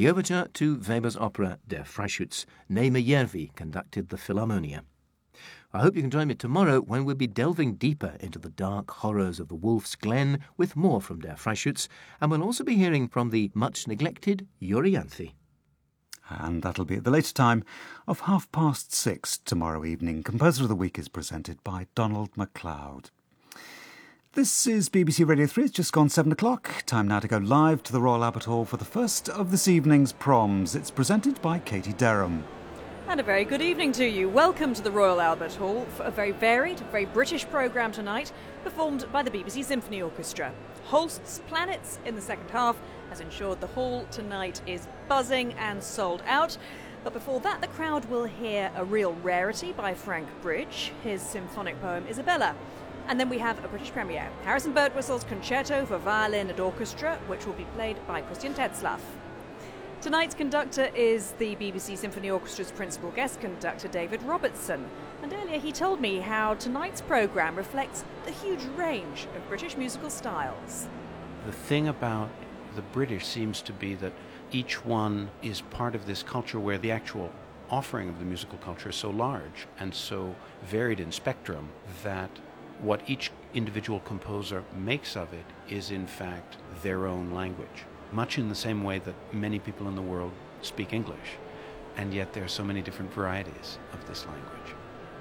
The overture to Weber's opera Der Freischütz, Nei Meyervi conducted the Philharmonia. I hope you can join me tomorrow when we'll be delving deeper into the dark horrors of the Wolf's Glen with more from Der Freischütz, and we'll also be hearing from the much-neglected Euryanthe. And that'll be at the later time of 6:30 tomorrow evening. Composer of the Week is presented by Donald MacLeod. This is BBC Radio 3. It's just gone 7 o'clock. Time now to go live to the Royal Albert Hall for the first of this evening's proms. It's presented by Katie Derham. And a very good evening to you. Welcome to the Royal Albert Hall for a very varied, very British programme tonight, performed by the BBC Symphony Orchestra. Holst's Planets in the second half has ensured the hall tonight is buzzing and sold out. But before that, the crowd will hear a real rarity by Frank Bridge, his symphonic poem Isabella. And then we have a British premiere, Harrison Birtwhistle's Concerto for Violin and Orchestra, which will be played by Christian Tetzlaff. Tonight's conductor is the BBC Symphony Orchestra's principal guest conductor, David Robertson. And earlier he told me how tonight's programme reflects the huge range of British musical styles. The thing about the British seems to be that each one is part of this culture where the actual offering of the musical culture is so large and so varied in spectrum that what each individual composer makes of it is in fact their own language, much in the same way that many people in the world speak English, and yet there are so many different varieties of this language.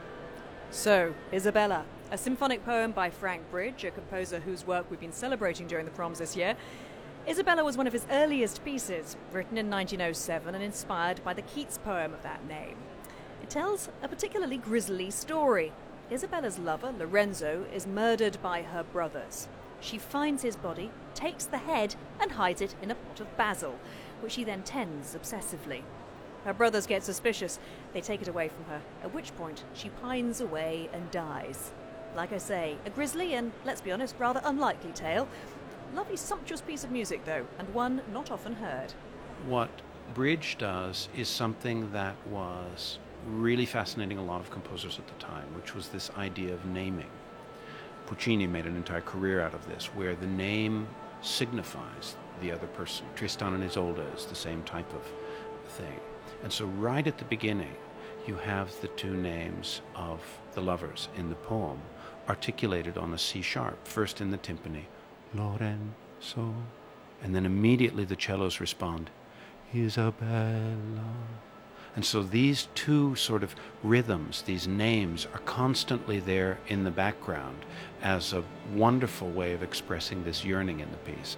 So, Isabella, a symphonic poem by Frank Bridge, a composer whose work we've been celebrating during the proms this year. Isabella was one of his earliest pieces, written in 1907 and inspired by the Keats poem of that name. It tells a particularly grisly story. Isabella's lover, Lorenzo, is murdered by her brothers. She finds his body, takes the head, and hides it in a pot of basil, which she then tends obsessively. Her brothers get suspicious. They take it away from her, at which point she pines away and dies. Like I say, a grisly and, let's be honest, rather unlikely tale. Lovely, sumptuous piece of music, though, and one not often heard. What Bridge does is something that was really fascinating a lot of composers at the time, which was this idea of naming. Puccini made an entire career out of this, where the name signifies the other person. Tristan and Isolde is the same type of thing. And so right at the beginning, you have the two names of the lovers in the poem articulated on a C sharp, first in the timpani, Lorenzo, and then immediately the cellos respond, Isabella. And so these two sort of rhythms, these names, are constantly there in the background as a wonderful way of expressing this yearning in the piece.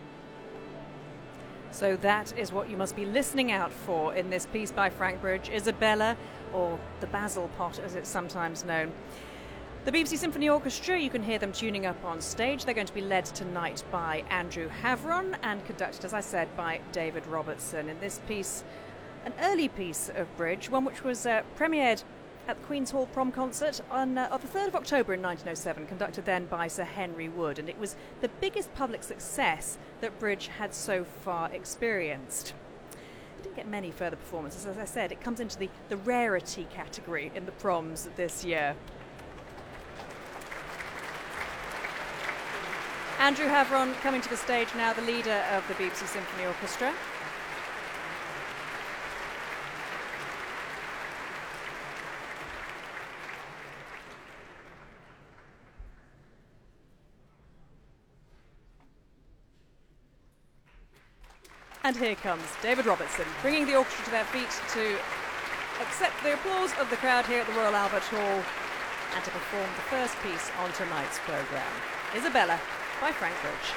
So that is what you must be listening out for in this piece by Frank Bridge, Isabella, or the Basil Pot as it's sometimes known. The BBC Symphony Orchestra, you can hear them tuning up on stage. They're going to be led tonight by Andrew Havron and conducted, as I said, by David Robertson. In this piece, an early piece of Bridge, one which was premiered at the Queen's Hall Prom Concert on the 3rd of October in 1907, conducted then by Sir Henry Wood, and it was the biggest public success that Bridge had so far experienced. It didn't get many further performances. As I said, it comes into the rarity category in the proms this year. Andrew Havron coming to the stage now, the leader of the BBC Symphony Orchestra. And here comes David Robertson, bringing the orchestra to their feet to accept the applause of the crowd here at the Royal Albert Hall and to perform the first piece on tonight's programme, Isabella by Frank Bridge.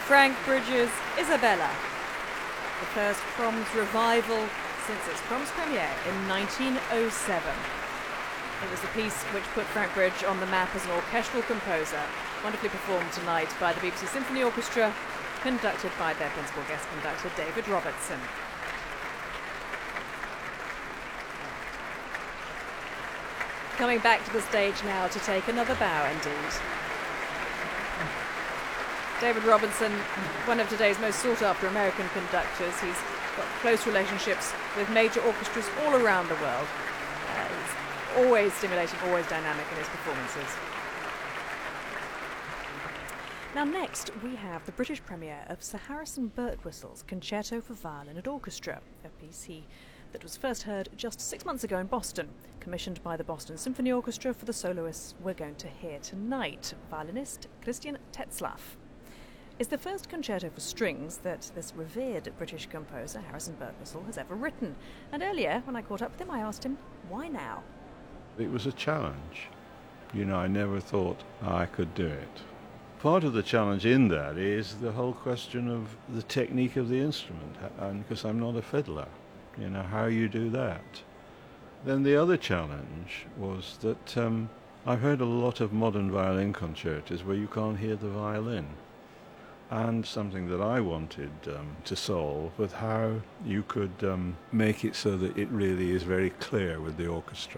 Frank Bridge's Isabella, the first Proms revival since its Proms premiere in 1907. It was the piece which put Frank Bridge on the map as an orchestral composer, wonderfully performed tonight by the BBC Symphony Orchestra, conducted by their principal guest conductor, David Robertson. Coming back to the stage now to take another bow indeed. David Robertson, one of today's most sought-after American conductors. He's got close relationships with major orchestras all around the world. He's always stimulating, always dynamic in his performances. Now next we have the British premiere of Sir Harrison Birtwhistle's Concerto for Violin and Orchestra, a piece that was first heard just 6 months ago in Boston, commissioned by the Boston Symphony Orchestra for the soloists we're going to hear tonight, violinist Christian Tetzlaff. It's the first concerto for strings that this revered British composer, Harrison Birtwistle, has ever written. And earlier, when I caught up with him, I asked him, why now? It was a challenge. I never thought I could do it. Part of the challenge in that is the whole question of the technique of the instrument, and because I'm not a fiddler, how you do that. Then the other challenge was that I've heard a lot of modern violin concertos where you can't hear the violin. And something that I wanted to solve was how you could make it so that it really is very clear with the orchestra.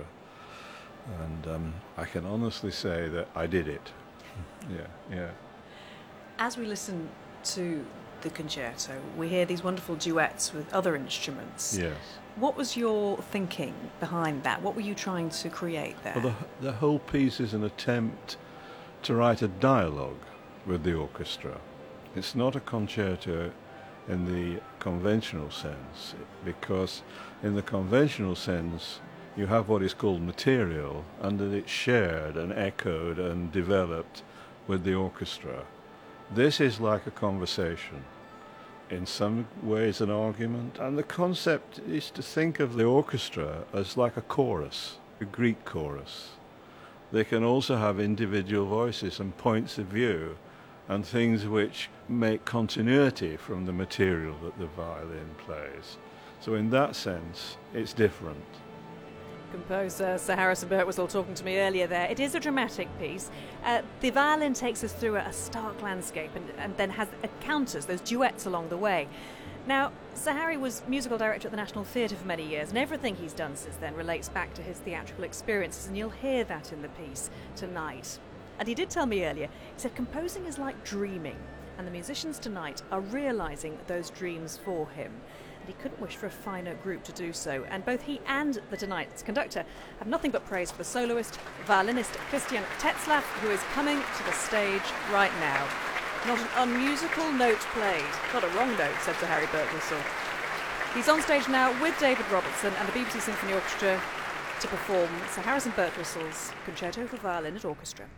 And I can honestly say that I did it. Yeah. As we listen to the concerto, we hear these wonderful duets with other instruments. Yes. What was your thinking behind that? What were you trying to create there? Well, the whole piece is an attempt to write a dialogue with the orchestra. It's not a concerto in the conventional sense, because in the conventional sense you have what is called material, and that it's shared and echoed and developed with the orchestra. This is like a conversation, in some ways an argument, and the concept is to think of the orchestra as like a chorus, a Greek chorus. They can also have individual voices and points of view, and things which make continuity from the material that the violin plays. So in that sense, it's different. Composer Sir Harrison Birtwistle talking to me earlier there. It is a dramatic piece. The violin takes us through a stark landscape and then has counters, those duets along the way. Now, Sir Harry was musical director at the National Theatre for many years, and everything he's done since then relates back to his theatrical experiences, and you'll hear that in the piece tonight. And he did tell me earlier, he said composing is like dreaming, and the musicians tonight are realising those dreams for him. And he couldn't wish for a finer group to do so. And both he and the tonight's conductor have nothing but praise for the soloist, violinist Christian Tetzlaff, who is coming to the stage right now. Not an unmusical note played. Not a wrong note, said Sir Harry Birtwistle. He's on stage now with David Robertson and the BBC Symphony Orchestra to perform Sir Harrison Birtwistle's Concerto for Violin and Orchestra.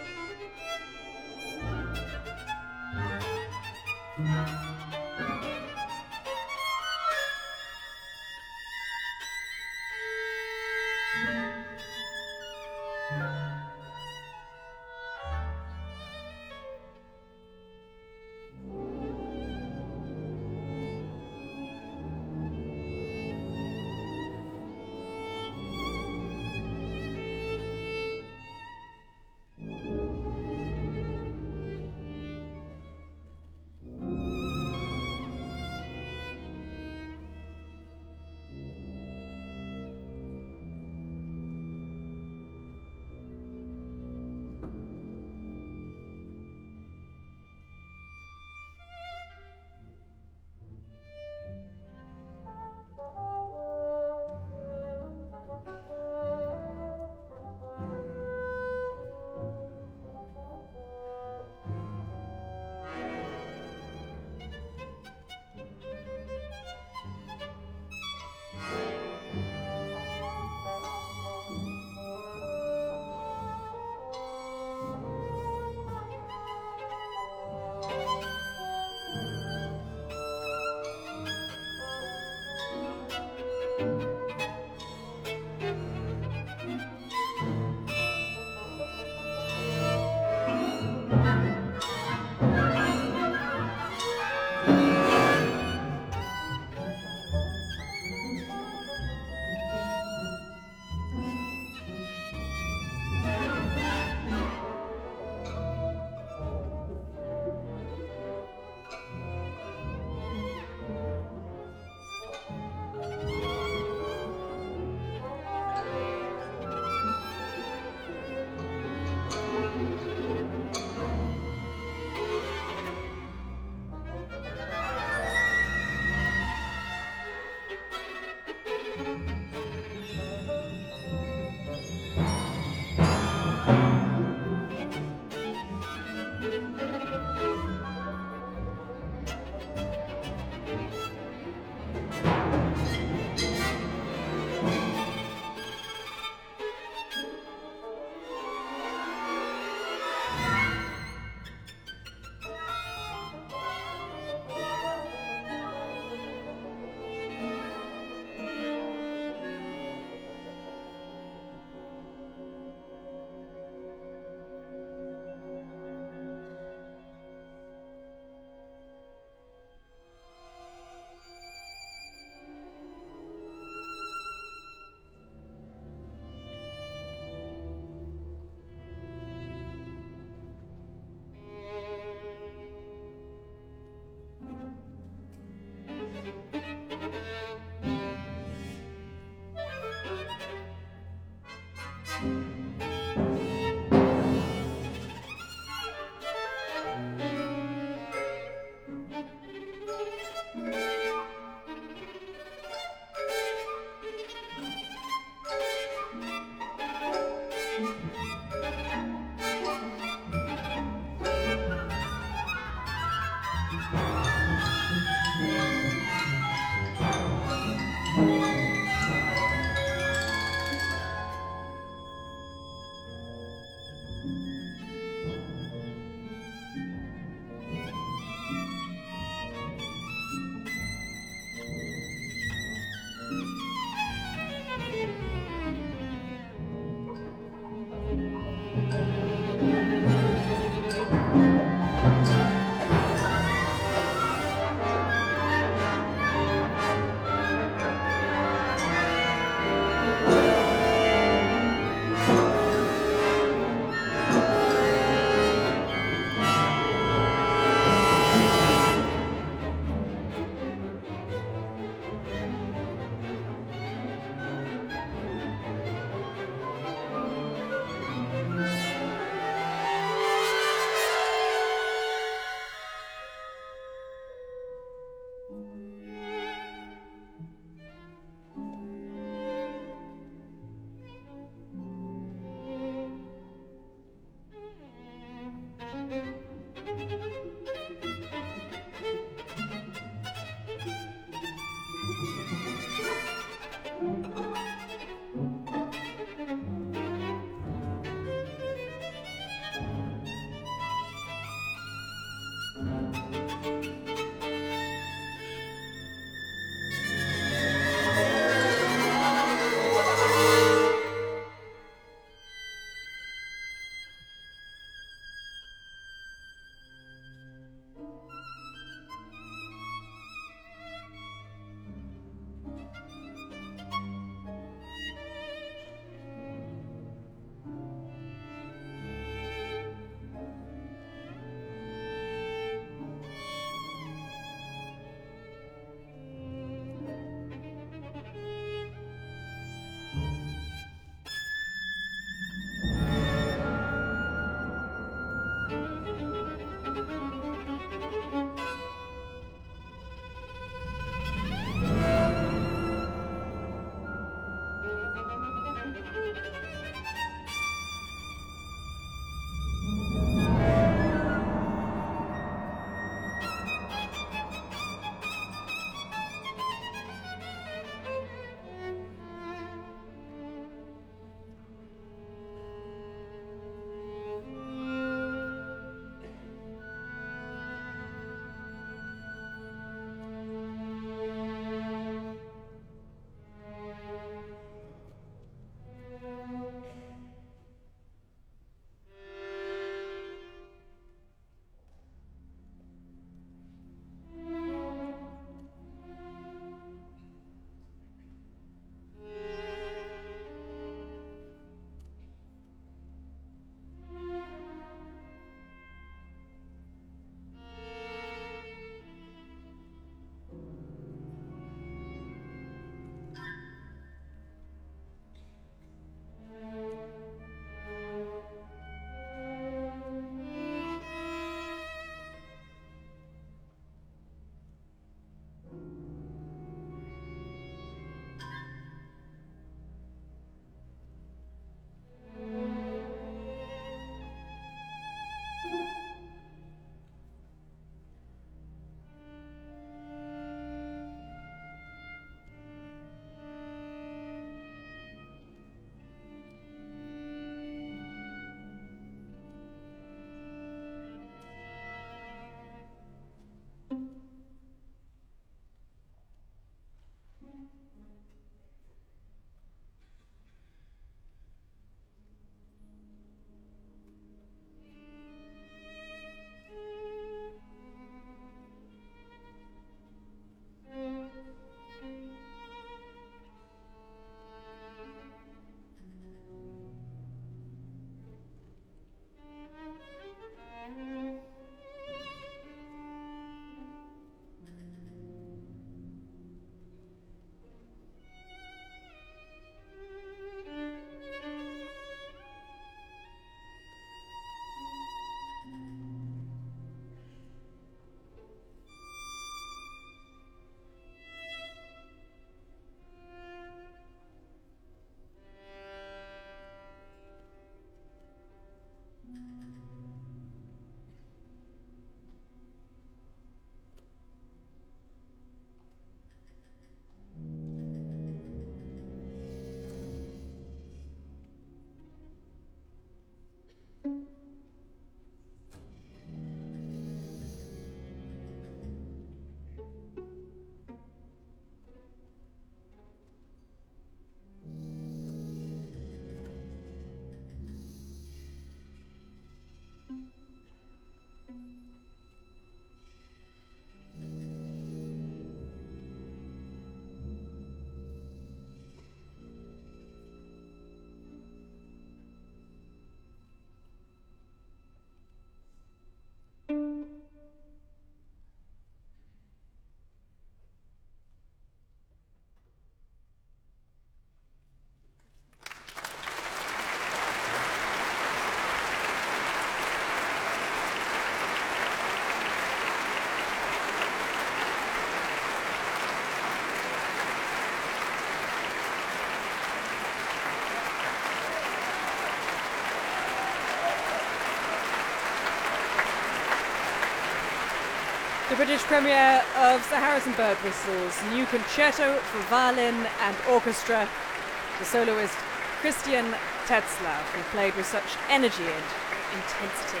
British premiere of Sir Harrison Birtwhistle's new concerto for violin and orchestra, the soloist Christian Tetzlaff, who played with such energy and intensity.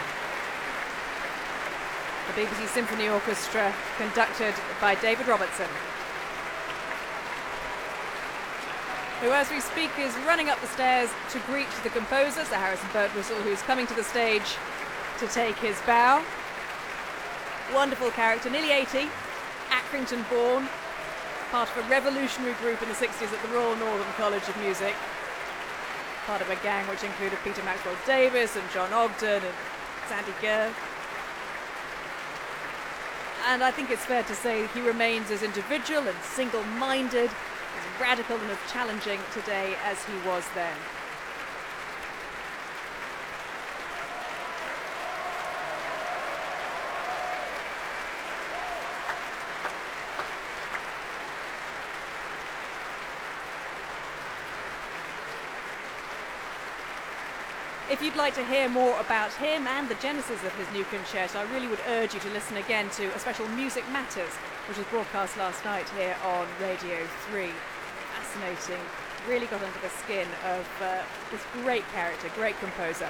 The BBC Symphony Orchestra, conducted by David Robertson, who as we speak is running up the stairs to greet the composer, Sir Harrison Birtwistle, who's coming to the stage to take his bow. Wonderful character, nearly 80, Accrington born, part of a revolutionary group in the 60s at the Royal Northern College of Music, part of a gang which included Peter Maxwell Davies and John Ogden and Sandy Gurr. And I think it's fair to say he remains as individual and single-minded, as radical and as challenging today as he was then. If you'd like to hear more about him and the genesis of his new concerto, I really would urge you to listen again to a special Music Matters, which was broadcast last night here on Radio 3. Fascinating. Really got under the skin of this great character, great composer.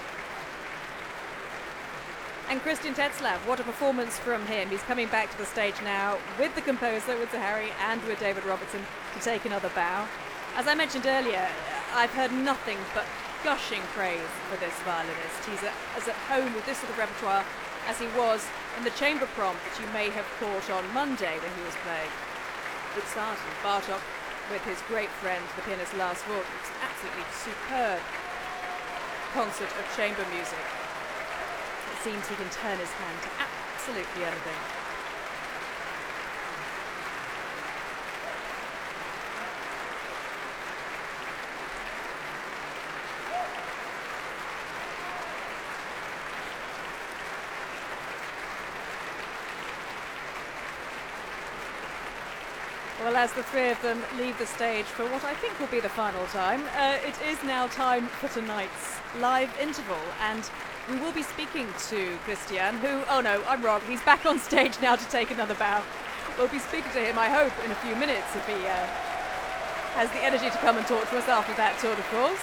And Christian Tetzlaff, what a performance from him. He's coming back to the stage now with the composer, with Sir Harry and with David Robertson to take another bow. As I mentioned earlier, I've heard nothing but gushing praise for this violinist. He's as at home with this sort of repertoire as he was in the chamber prom that you may have caught on Monday when he was playing Mozart and Bartók with his great friend, the pianist Lars Vogt. It's an absolutely superb concert of chamber music. It seems he can turn his hand to absolutely anything. Well, as the three of them leave the stage for what I think will be the final time, it is now time for tonight's live interval, and we will be speaking to Christian, who, oh no, I'm wrong, he's back on stage now to take another bow. We'll be speaking to him, I hope, in a few minutes, if he has the energy to come and talk to us after that tour de force.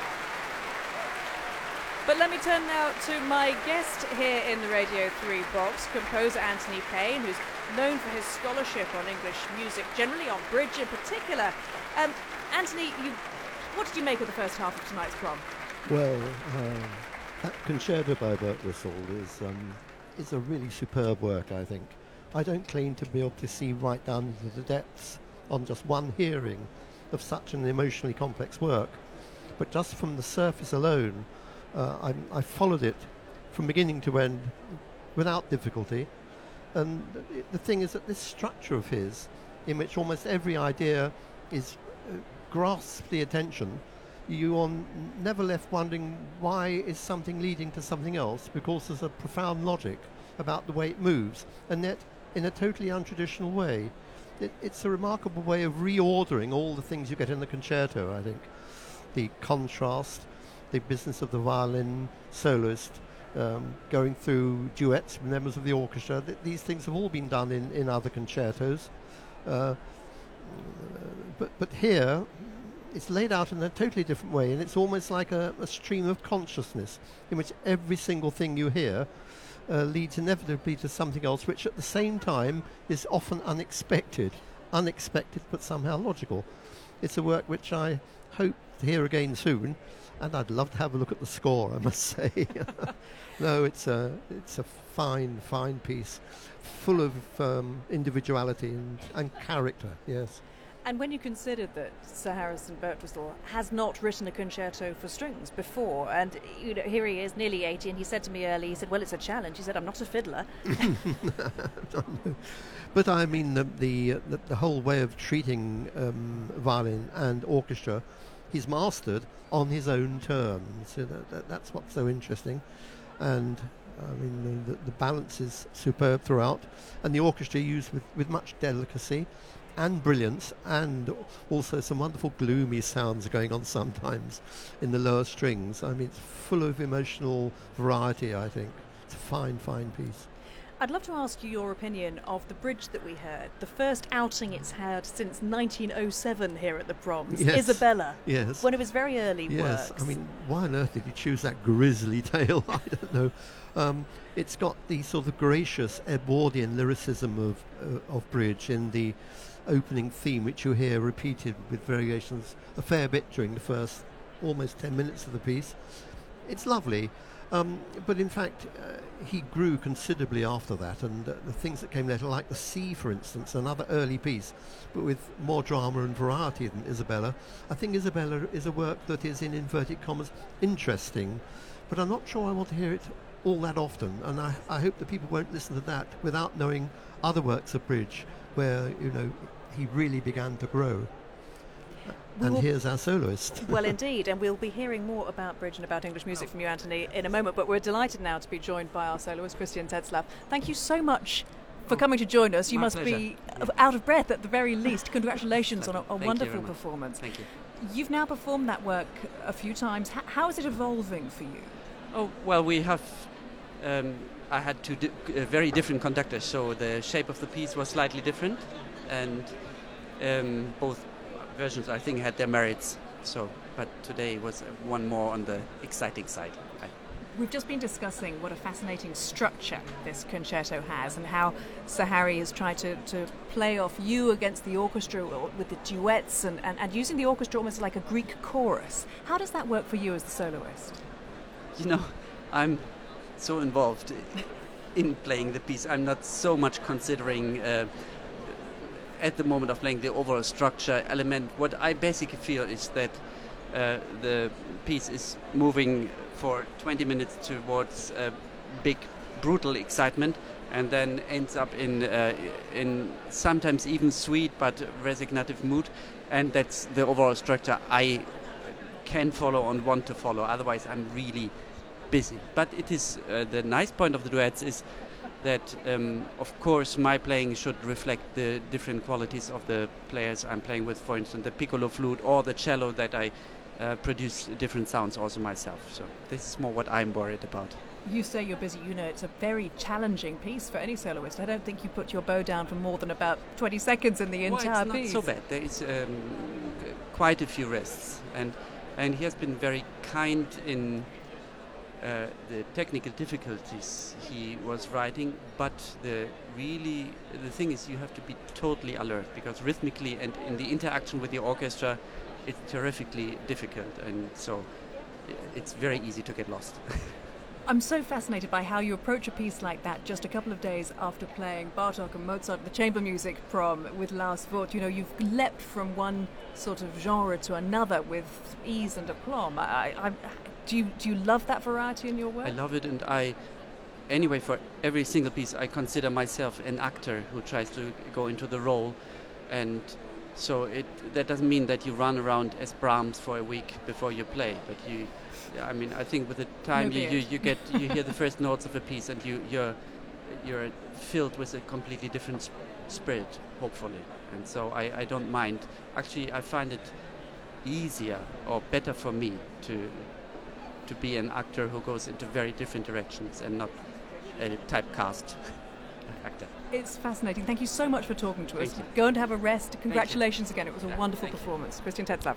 But let me turn now to my guest here in the Radio 3 box, composer Anthony Payne, who's known for his scholarship on English music, generally on bridge in particular. Anthony, what did you make of the first half of tonight's prom? Well, that concerto by Birtwistle is a really superb work, I think. I don't claim to be able to see right down into the depths on just one hearing of such an emotionally complex work, but just from the surface alone, I followed it from beginning to end without difficulty. And the thing is that this structure of his, in which almost every idea is grasps the attention, you are never left wondering why is something leading to something else, because there's a profound logic about the way it moves, and yet in a totally untraditional way. It's a remarkable way of reordering all the things you get in the concerto, I think. The contrast, the business of the violin soloist, going through duets with members of the orchestra. These things have all been done in other concertos. But here, it's laid out in a totally different way, and it's almost like a stream of consciousness in which every single thing you hear leads inevitably to something else, which at the same time is often unexpected but somehow logical. It's a work which I hope to hear again soon, and I'd love to have a look at the score, I must say. No, it's a fine piece, full of individuality and character, yes. And when you consider that Sir Harrison Birtwistle has not written a concerto for strings before, and here he is, nearly 80, and he said to me earlier, he said, well, it's a challenge. He said, I'm not a fiddler. But I mean, the whole way of treating violin and orchestra, he's mastered on his own terms. So that's what's so interesting. And I mean, the balance is superb throughout, and the orchestra used with much delicacy and brilliance, and also some wonderful gloomy sounds going on sometimes in the lower strings. I mean, it's full of emotional variety, I think. It's a fine piece. I'd love to ask you your opinion of the bridge that we heard, the first outing it's had since 1907 here at the Proms, Yes. Isabella. Yes. One of his very early Yes, works. I mean, why on earth did you choose that grisly tale? I don't know. It's got the sort of gracious Edwardian lyricism of bridge in the opening theme, which you hear repeated with variations a fair bit during the first almost 10 minutes of the piece. It's lovely. But in fact, he grew considerably after that, and the things that came later, like The Sea, for instance, another early piece, but with more drama and variety than Isabella. I think Isabella is a work that is, in inverted commas, interesting, but I'm not sure I want to hear it all that often, and I hope that people won't listen to that without knowing other works of bridge where, he really began to grow. And here's our soloist. Well, indeed, and we'll be hearing more about bridge and about English music from you, Anthony, in a moment, but we're delighted now to be joined by our soloist, Christian Tetzlaff. Thank you so much for coming to join us. You must be out of breath at the very least. Congratulations on a wonderful performance. Thank you. You've now performed that work a few times. How is it evolving for you? Oh, well, we have... I had two very different conductors, so the shape of the piece was slightly different, and both versions, I think, had their merits. But today was one more on the exciting side. We've just been discussing what a fascinating structure this concerto has, and how Sir Harry has tried to play off you against the orchestra with the duets and using the orchestra almost like a Greek chorus. How does that work for you as the soloist? I'm so involved in playing the piece. I'm not so much considering at the moment of playing the overall structure element. What I basically feel is that the piece is moving for 20 minutes towards big, brutal excitement, and then ends up in sometimes even sweet but resignative mood, and that's the overall structure I can follow and want to follow. Otherwise, I'm really busy. But it is the nice point of the duets is that, of course, my playing should reflect the different qualities of the players I'm playing with. For instance, the piccolo flute or the cello, that I produce different sounds also myself. So this is more what I'm worried about. You say you're busy. It's a very challenging piece for any soloist. I don't think you put your bow down for more than about 20 seconds in the entire piece. It's not so bad. There is quite a few rests, and he has been very kind in the technical difficulties he was writing, but the thing is, you have to be totally alert, because rhythmically and in the interaction with the orchestra, it's terrifically difficult, and so it's very easy to get lost. I'm so fascinated by how you approach a piece like that just a couple of days after playing Bartók and Mozart, the chamber music prom with Lars Vogt. You've leapt from one sort of genre to another with ease and aplomb. Do you love that variety in your work? I love it, and anyway, for every single piece, I consider myself an actor who tries to go into the role, and so that doesn't mean that you run around as Brahms for a week before you play, but I think with the time you hear the first notes of a piece, and you're filled with a completely different spirit, hopefully, and so I don't mind. Actually, I find it easier or better for me to be an actor who goes into very different directions and not a typecast actor. It's fascinating. Thank you so much for talking to us. Thank you. Go and have a rest. Congratulations again. It was a wonderful performance. Christian Tetzlaff.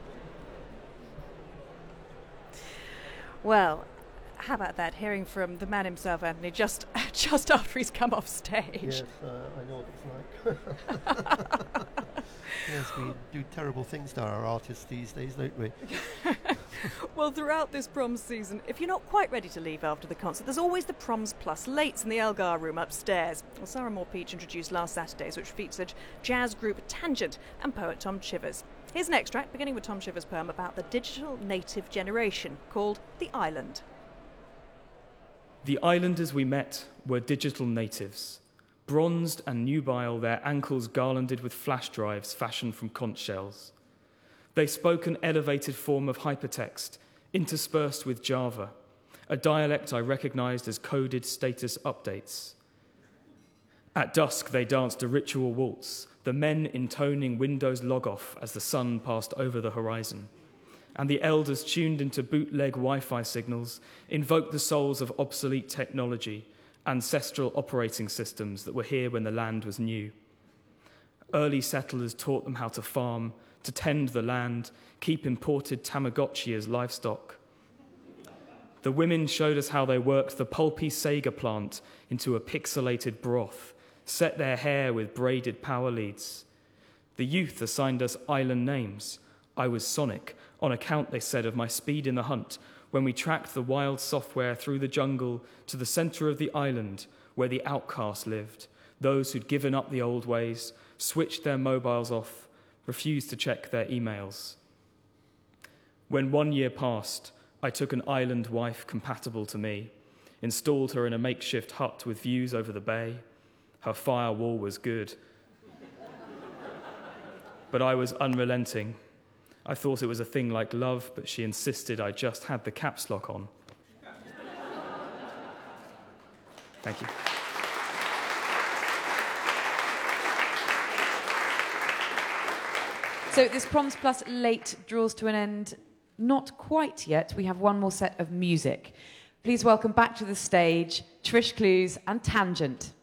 Well, how about that? Hearing from the man himself, Anthony, just after he's come off stage. Yes, I know what it's like. Yes, we do terrible things to our artists these days, don't we? Well, throughout this Proms season, if you're not quite ready to leave after the concert, there's always the Proms Plus Lates in the Elgar room upstairs. Well, Sarah Moore-Peach introduced last Saturdays, which featured jazz group Tangent and poet Tom Chivers. Here's an extract, beginning with Tom Chivers' poem about the digital native generation, called The Island. The islanders we met were digital natives, bronzed and nubile, their ankles garlanded with flash drives fashioned from conch shells. They spoke an elevated form of hypertext, interspersed with Java, a dialect I recognized as coded status updates. At dusk, they danced a ritual waltz, the men intoning Windows logoff as the sun passed over the horizon. And the elders, tuned into bootleg Wi-Fi signals, invoked the souls of obsolete technology ancestral operating systems that were here when the land was new. Early settlers taught them how to farm, to tend the land, keep imported Tamagotchi as livestock. The women showed us how they worked the pulpy Sega plant into a pixelated broth, set their hair with braided power leads. The youth assigned us island names. I was Sonic, on account, they said, of my speed in the hunt, when we tracked the wild software through the jungle to the centre of the island where the outcasts lived, those who'd given up the old ways, switched their mobiles off, refused to check their emails. When 1 year passed, I took an island wife compatible to me, installed her in a makeshift hut with views over the bay. Her firewall was good. But I was unrelenting. I thought it was a thing like love, but she insisted I just had the caps lock on. Thank you. So this Proms Plus late draws to an end. Not quite yet. We have one more set of music. Please welcome back to the stage Trish Clues and Tangent.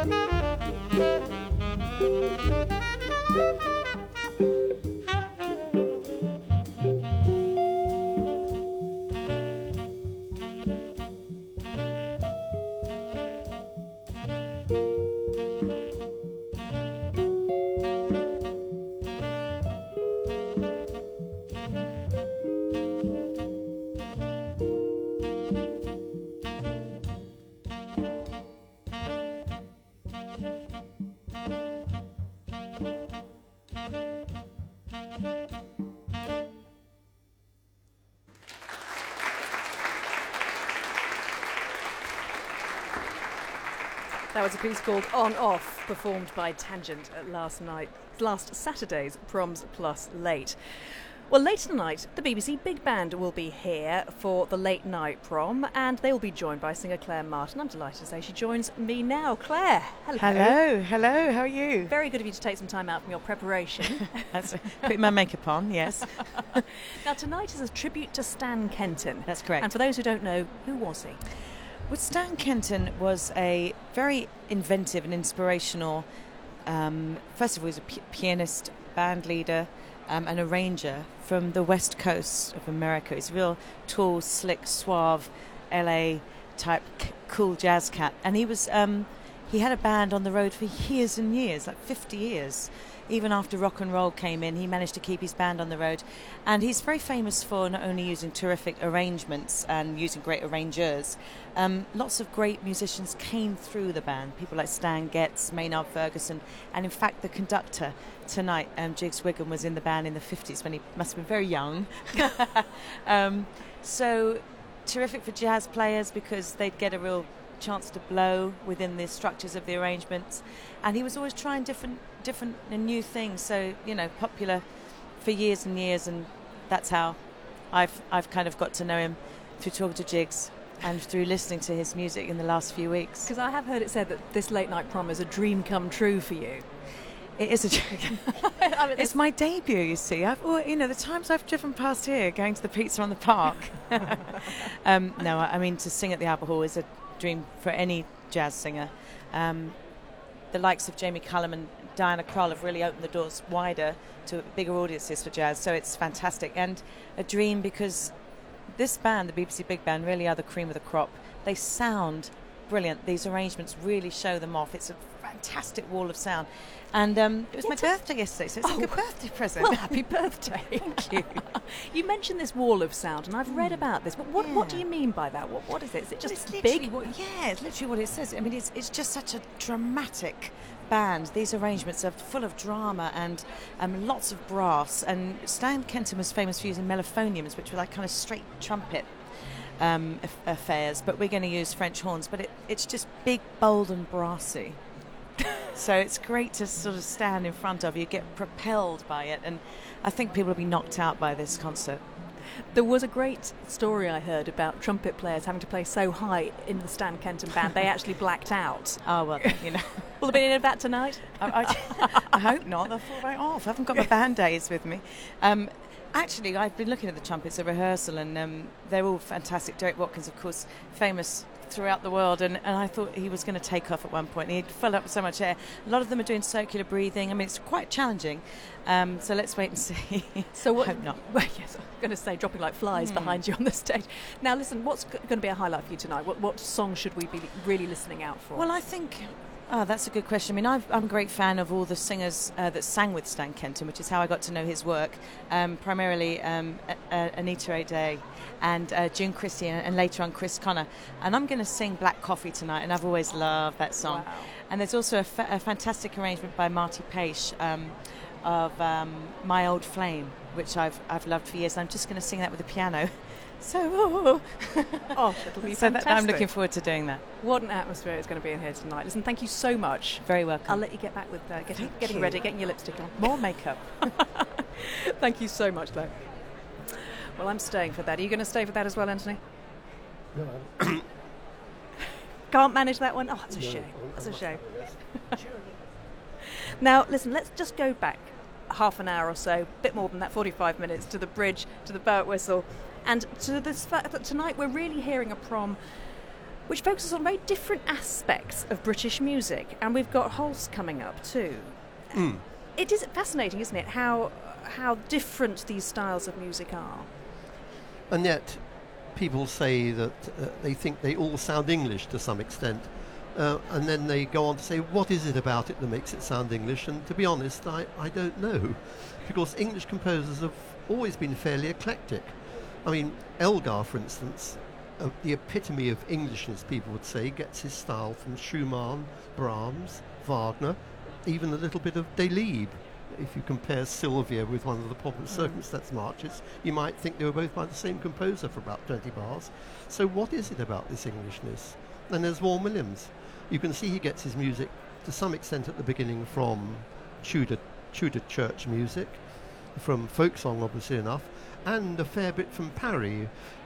That was a piece called On Off, performed by Tangent at last Saturday's Proms Plus Late. Well, later tonight, the BBC Big Band will be here for the late night prom, and they will be joined by singer Claire Martin. I'm delighted to say she joins me now. Claire, hello. Hello, how are you? Very good of you to take some time out from your preparation. That's putting my makeup on, yes. Now, tonight is a tribute to Stan Kenton. That's correct. And for those who don't know, who was he? Well, Stan Kenton was a very inventive and inspirational, first of all, he was a pianist, band leader, and arranger from the west coast of America. He's a real tall, slick, suave, LA type cool jazz cat. And he was he had a band on the road for years and years, like 50 years. Even after rock and roll came in, he managed to keep his band on the road. And he's very famous for not only using terrific arrangements and using great arrangers. Lots of great musicians came through the band, people like Stan Getz, Maynard Ferguson, and in fact the conductor tonight, Jiggs Wiggum, was in the band in the 50s when he must have been very young. So terrific for jazz players because they'd get a real chance to blow within the structures of the arrangements, and he was always trying different and new things, so popular for years and years, and that's how I've kind of got to know him through talking to Jiggs and through listening to his music in the last few weeks. Because I have heard it said that this late night prom is a dream come true for you. It is a dream. It's my debut, you see. The times I've driven past here going to the Pizza on the Park. No, I mean, to sing at the Albert Hall is a dream for any jazz singer. The likes of Jamie Cullum and Diana Krall have really opened the doors wider to bigger audiences for jazz, so it's fantastic. And a dream because this band, the BBC Big Band, really are the cream of the crop. They sound brilliant. These arrangements really show them off. It's a fantastic wall of sound. And it was my birthday yesterday, so it's a good birthday present. Well, happy birthday. Thank you. You mentioned this wall of sound, and I've read about this, but what do you mean by that? What is it? Is it just big? It's literally what it says. I mean, it's just such a dramatic band. These arrangements are full of drama and lots of brass. And Stan Kenton was famous for using mellophoniums, which were like kind of straight trumpet affairs, but we're going to use French horns. But it's just big, bold and brassy. So it's great to sort of stand in front of you, get propelled by it, and I think people will be knocked out by this concert. There was a great story I heard about trumpet players having to play so high in the Stan Kenton band they actually blacked out. Oh, well, Will there be any of that tonight? I hope not. They'll fall right off. I haven't got my band-aids with me. Actually, I've been looking at the trumpets at rehearsal, and they're all fantastic. Derek Watkins, of course, famous throughout the world, and I thought he was going to take off at one point. He'd filled up with so much air. A lot of them are doing circular breathing. I mean, it's quite challenging. So let's wait and see. So what? I hope not. Well, yes, I'm going to say dropping like flies behind you on the stage. Now, listen, what's going to be a highlight for you tonight? What song should we be really listening out for? Well, I think... Oh, that's a good question. I mean, I'm a great fan of all the singers that sang with Stan Kenton, which is how I got to know his work. Primarily Anita O'Day and June Christie, and later on Chris Connor. And I'm going to sing Black Coffee tonight, and I've always loved that song. Wow. And there's also a fantastic arrangement by Marty Page of My Old Flame, which I've loved for years. And I'm just going to sing that with the piano. So, that'll be fantastic. I'm looking forward to doing that. What an atmosphere it's going to be in here tonight. Listen, thank you so much. Very welcome. I'll let you get back with getting ready, getting your lipstick on. More makeup. Thank you so much, though. Well, I'm staying for that. Are you going to stay for that as well, Anthony? No. Can't manage that one? Oh, that's a shame. That's a shame. Now, listen, let's just go back half an hour or so, a bit more than that, 45 minutes, to the bridge, to the Boat Whistle. And to this fact that tonight we're really hearing a prom which focuses on very different aspects of British music. And we've got Holst coming up too. It is fascinating, isn't it, how different these styles of music are. And yet, people say that they think they all sound English to some extent. And then they go on to say, what is it about it that makes it sound English? And to be honest, I don't know. Because English composers have always been fairly eclectic. I mean, Elgar, for instance, the epitome of Englishness, people would say, gets his style from Schumann, Brahms, Wagner, even a little bit of Delibes. If you compare Sylvia with one of the popular circumstance marches, you might think they were both by the same composer for about 20 bars. So what is it about this Englishness? And there's Vaughan Williams. You can see he gets his music to some extent at the beginning from Tudor church music, from folk song obviously enough, and a fair bit from Parry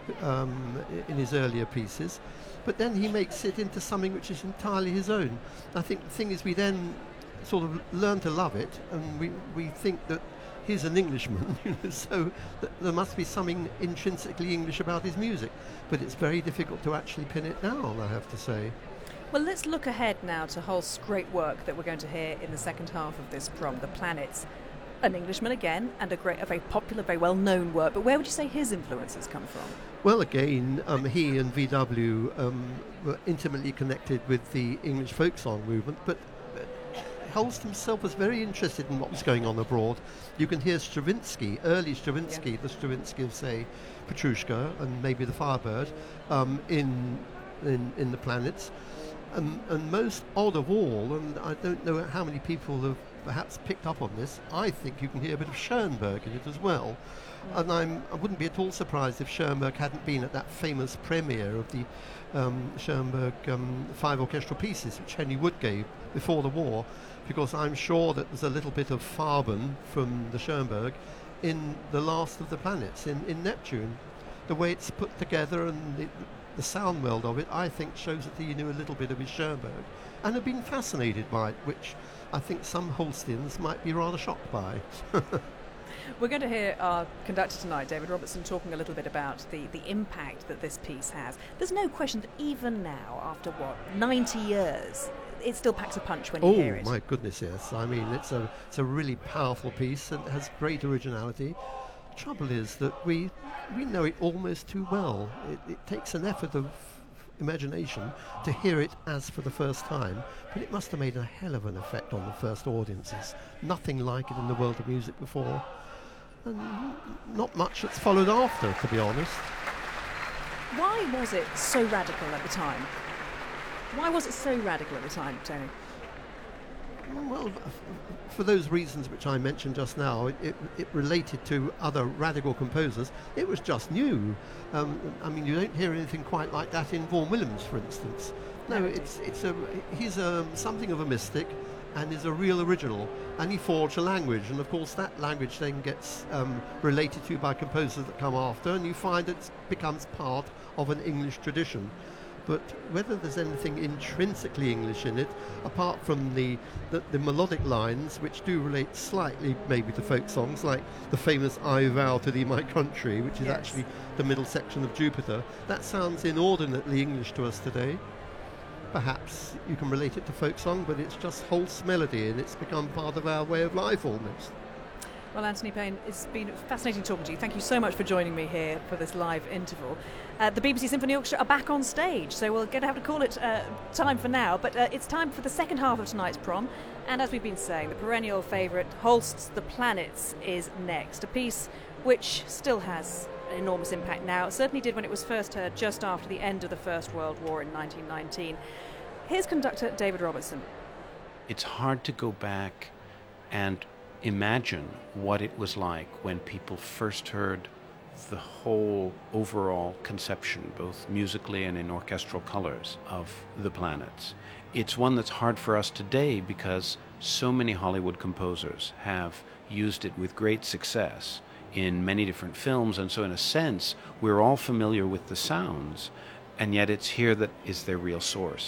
in his earlier pieces. But then he makes it into something which is entirely his own. I think the thing is we then sort of learn to love it, and we think that he's an Englishman, so there must be something intrinsically English about his music. But it's very difficult to actually pin it down, I have to say. Well, let's look ahead now to Holst's great work that we're going to hear in the second half of this prom, The Planets. An Englishman again, and a very popular, very well-known work. But where would you say his influences come from? Well, again, he and VW were intimately connected with the English folk song movement, but Holst himself was very interested in what was going on abroad. You can hear Stravinsky, early Stravinsky, the Stravinsky of, say, Petrushka and maybe the Firebird, in The Planets. And most odd of all, and I don't know how many people have perhaps picked up on this, I think you can hear a bit of Schoenberg in it as well. And I wouldn't be at all surprised if Schoenberg hadn't been at that famous premiere of the Schoenberg 5 orchestral pieces, which Henry Wood gave before the war, because I'm sure that there's a little bit of Farben from the Schoenberg in The Last of the Planets, in Neptune. The way it's put together and the sound world of it, I think, shows that he knew a little bit of his Schoenberg and had been fascinated by it, which I think some Holstians might be rather shocked by. We're going to hear our conductor tonight, David Robertson, talking a little bit about the impact that this piece has. There's no question that even now, after 90 years, it still packs a punch when you hear it. Oh, my goodness, yes. I mean, it's a really powerful piece and has great originality. The trouble is that we know it almost too well. It takes an effort of imagination to hear it as for the first time, but it must have made a hell of an effect on the first audiences. Nothing like it in the world of music before, and not much that's followed after, to be honest. Why was it so radical at the time? Why was it so radical at the time, Tony? Well, for those reasons which I mentioned just now, it related to other radical composers. It was just new. I mean, you don't hear anything quite like that in Vaughan Williams, for instance. No, he's something of a mystic, and is a real original. And he forged a language, and of course that language then gets related to by composers that come after, and you find it becomes part of an English tradition. But whether there's anything intrinsically English in it, apart from the melodic lines, which do relate slightly maybe to folk songs, like the famous I Vow to Thee My Country, which is actually the middle section of Jupiter, that sounds inordinately English to us today. Perhaps you can relate it to folk song, but it's just Holst's melody, and it's become part of our way of life almost. Well, Anthony Payne, it's been fascinating talking to you. Thank you so much for joining me here for this live interval. The BBC Symphony Orchestra are back on stage, so we're going to have to call it time for now, but it's time for the second half of tonight's prom. And as we've been saying, the perennial favourite, Holst's The Planets, is next. A piece which still has an enormous impact now. It certainly did when it was first heard just after the end of the First World War in 1919. Here's conductor David Robertson. It's hard to go back and imagine what it was like when people first heard the whole overall conception, both musically and in orchestral colors, of The Planets. It's one that's hard for us today because so many Hollywood composers have used it with great success in many different films, and so in a sense we're all familiar with the sounds, and yet it's here that is their real source.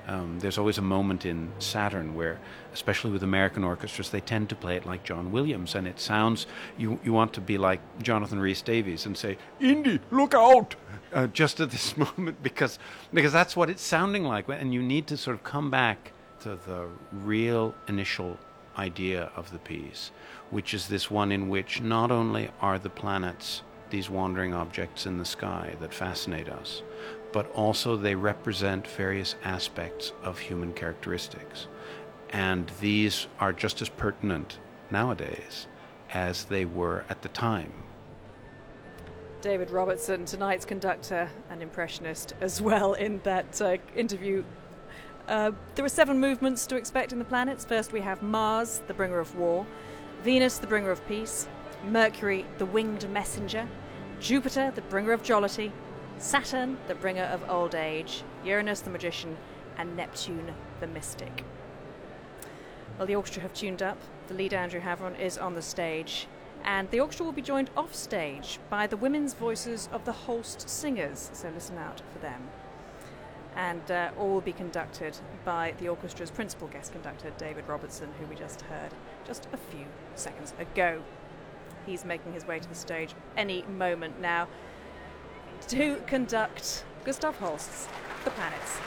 There's always a moment in Saturn where, especially with American orchestras, they tend to play it like John Williams, and it sounds, you want to be like Jonathan Rhys-Davies and say, "Indy, look out!" Just at this moment, because that's what it's sounding like, and you need to sort of come back to the real initial idea of the piece, which is this one in which not only are the planets these wandering objects in the sky that fascinate us, but also they represent various aspects of human characteristics. And these are just as pertinent nowadays as they were at the time. David Robertson, tonight's conductor and impressionist as well, in that interview. There are 7 movements to expect in the planets. First we have Mars, the bringer of war, Venus, the bringer of peace, Mercury, the winged messenger, Jupiter, the bringer of jollity, Saturn, the bringer of old age, Uranus, the magician, and Neptune, the mystic. Well, the orchestra have tuned up. The lead, Andrew Havron, is on the stage, and the orchestra will be joined off stage by the women's voices of the Holst Singers, so listen out for them. And all will be conducted by the orchestra's principal guest conductor, David Robertson, who we just heard just a few seconds ago. He's making his way to the stage any moment now to conduct Gustav Holst's The Planets.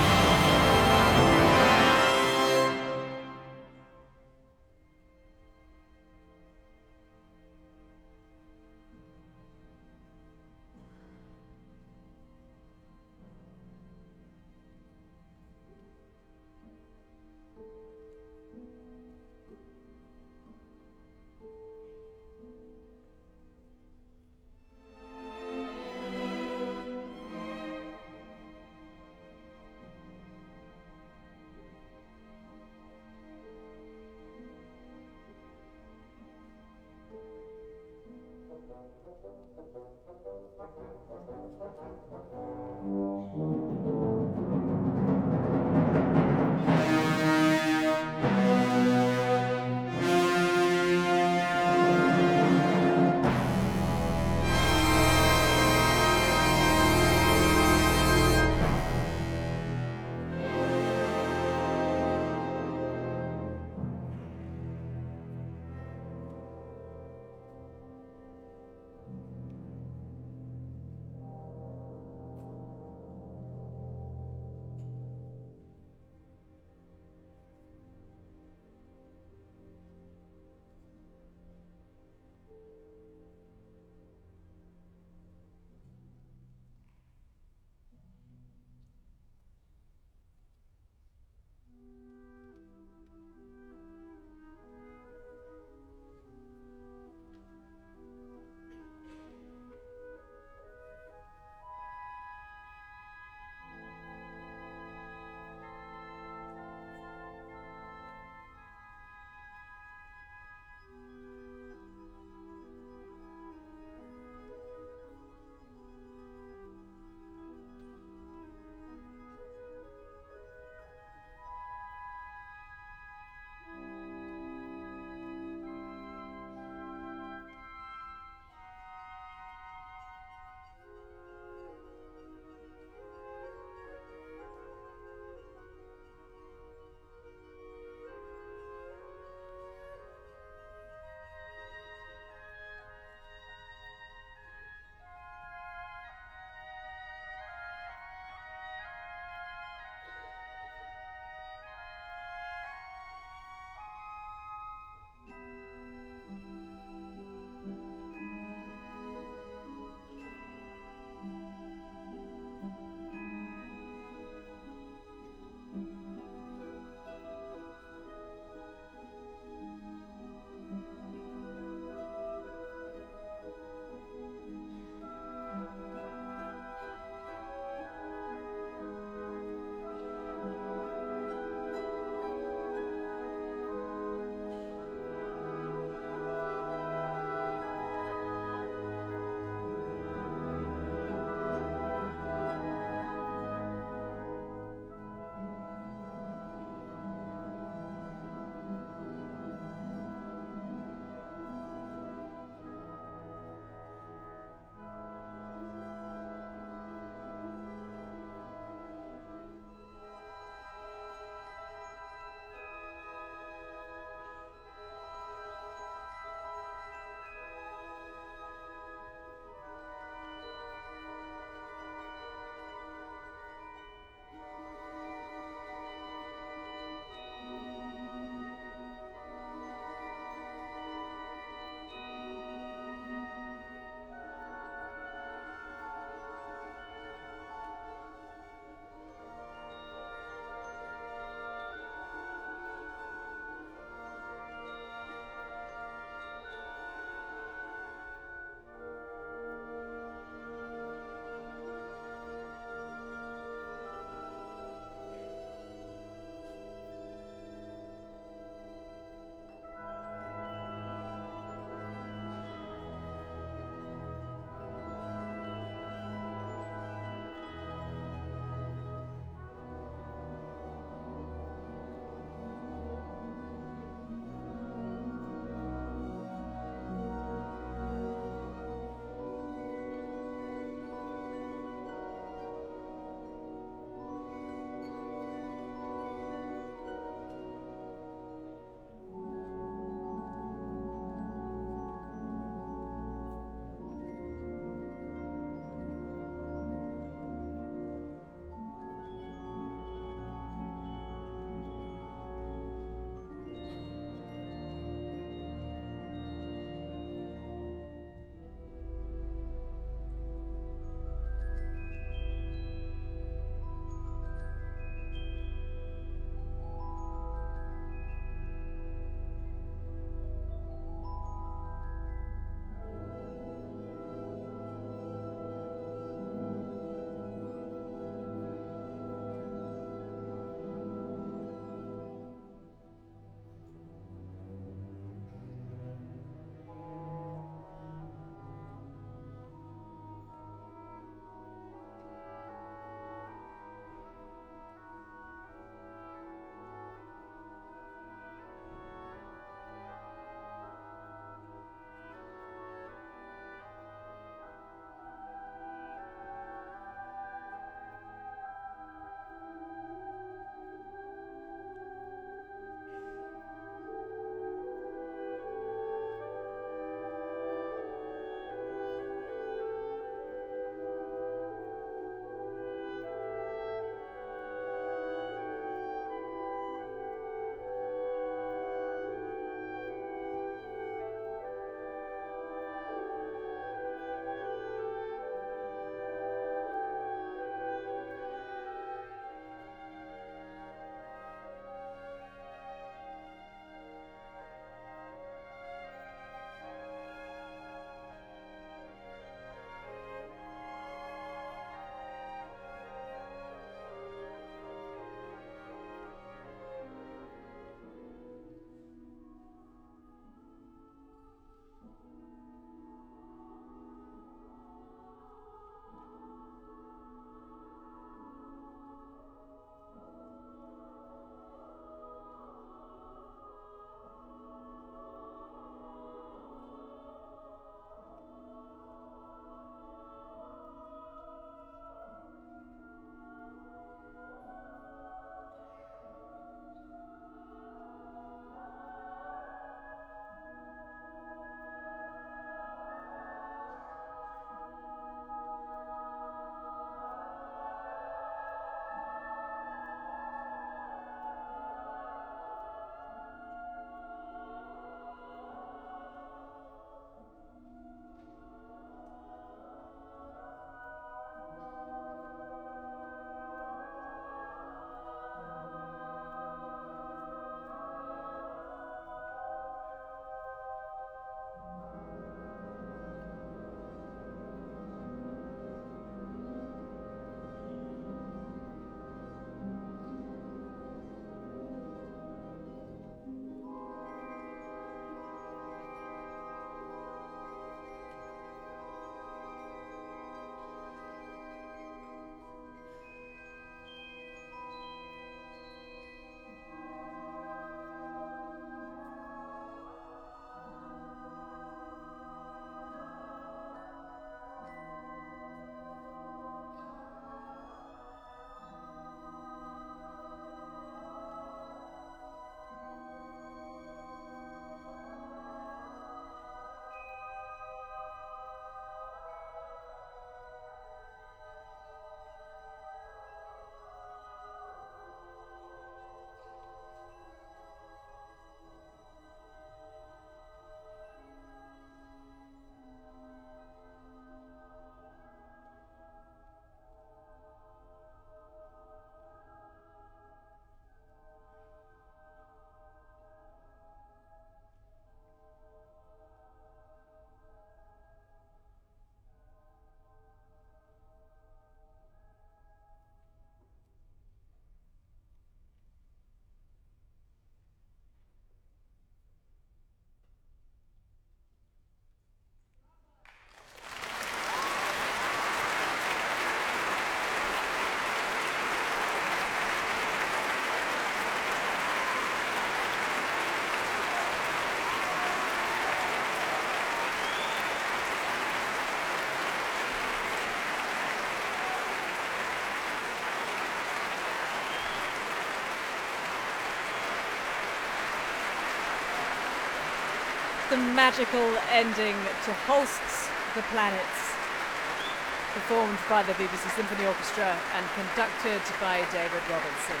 the magical ending to Holst's The Planets, performed by the BBC Symphony Orchestra and conducted by David Robertson.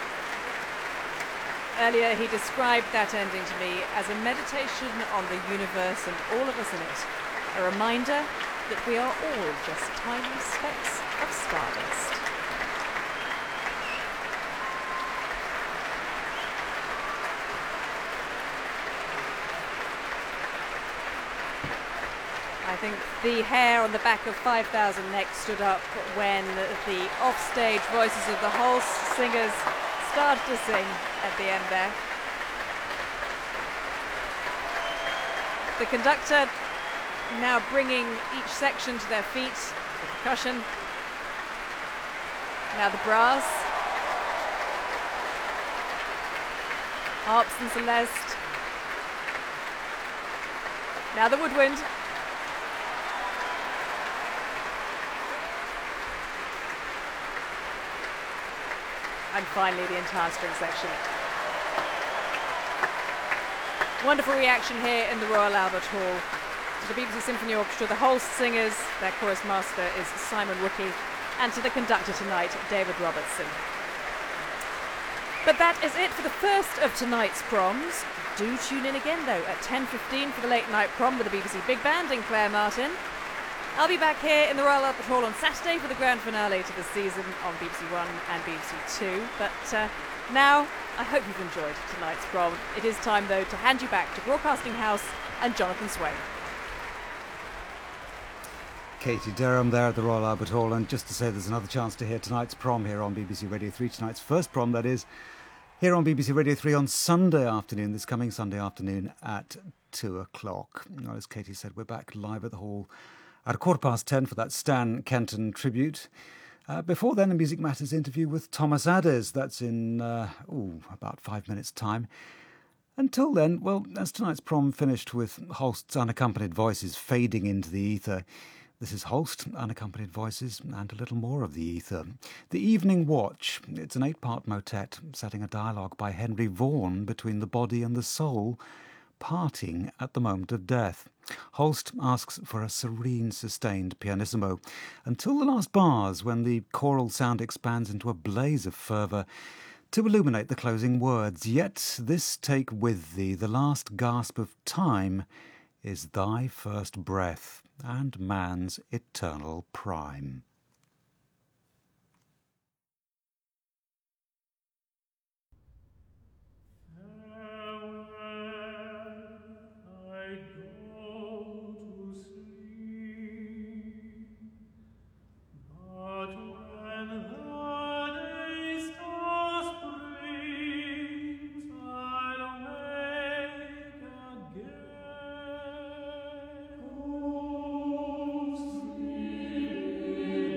Earlier, he described that ending to me as a meditation on the universe and all of us in it, a reminder that we are all just tiny specks of stardust. I think the hair on the back of 5,000 Next stood up when the offstage voices of the Holst singers started to sing at the end there. The conductor now bringing each section to their feet, the percussion. Now the brass. Harps and Celeste. Now the woodwind. And finally, the entire string section. Wonderful reaction here in the Royal Albert Hall to the BBC Symphony Orchestra, the Holst singers, their chorus master is Simon Wookey, and to the conductor tonight, David Robertson. But that is it for the first of tonight's proms. Do tune in again, though, at 10:15 for the late night prom with the BBC Big Band and Claire Martin. I'll be back here in the Royal Albert Hall on Saturday for the grand finale to the season on BBC One and BBC Two. But now, I hope you've enjoyed tonight's prom. It is time, though, to hand you back to Broadcasting House and Jonathan Swain. Katie Derham there at the Royal Albert Hall, and just to say there's another chance to hear tonight's prom here on BBC Radio 3, tonight's first prom, that is, here on BBC Radio 3 on Sunday afternoon, this coming Sunday afternoon at 2 o'clock. Now, as Katie said, we're back live at the Hall at 10:15 for that Stan Kenton tribute. Before then, a Music Matters interview with Thomas Adès. That's in, about 5 minutes' time. Until then, well, as tonight's prom finished with Holst's unaccompanied voices fading into the ether, this is Holst, unaccompanied voices, and a little more of the ether. The Evening Watch. It's an 8-part motet setting a dialogue by Henry Vaughan between the body and the soul, parting at the moment of death. Holst asks for a serene, sustained pianissimo until the last bars, when the choral sound expands into a blaze of fervour to illuminate the closing words. Yet this take with thee, the last gasp of time, is thy first breath and man's eternal prime. Oh, sleep.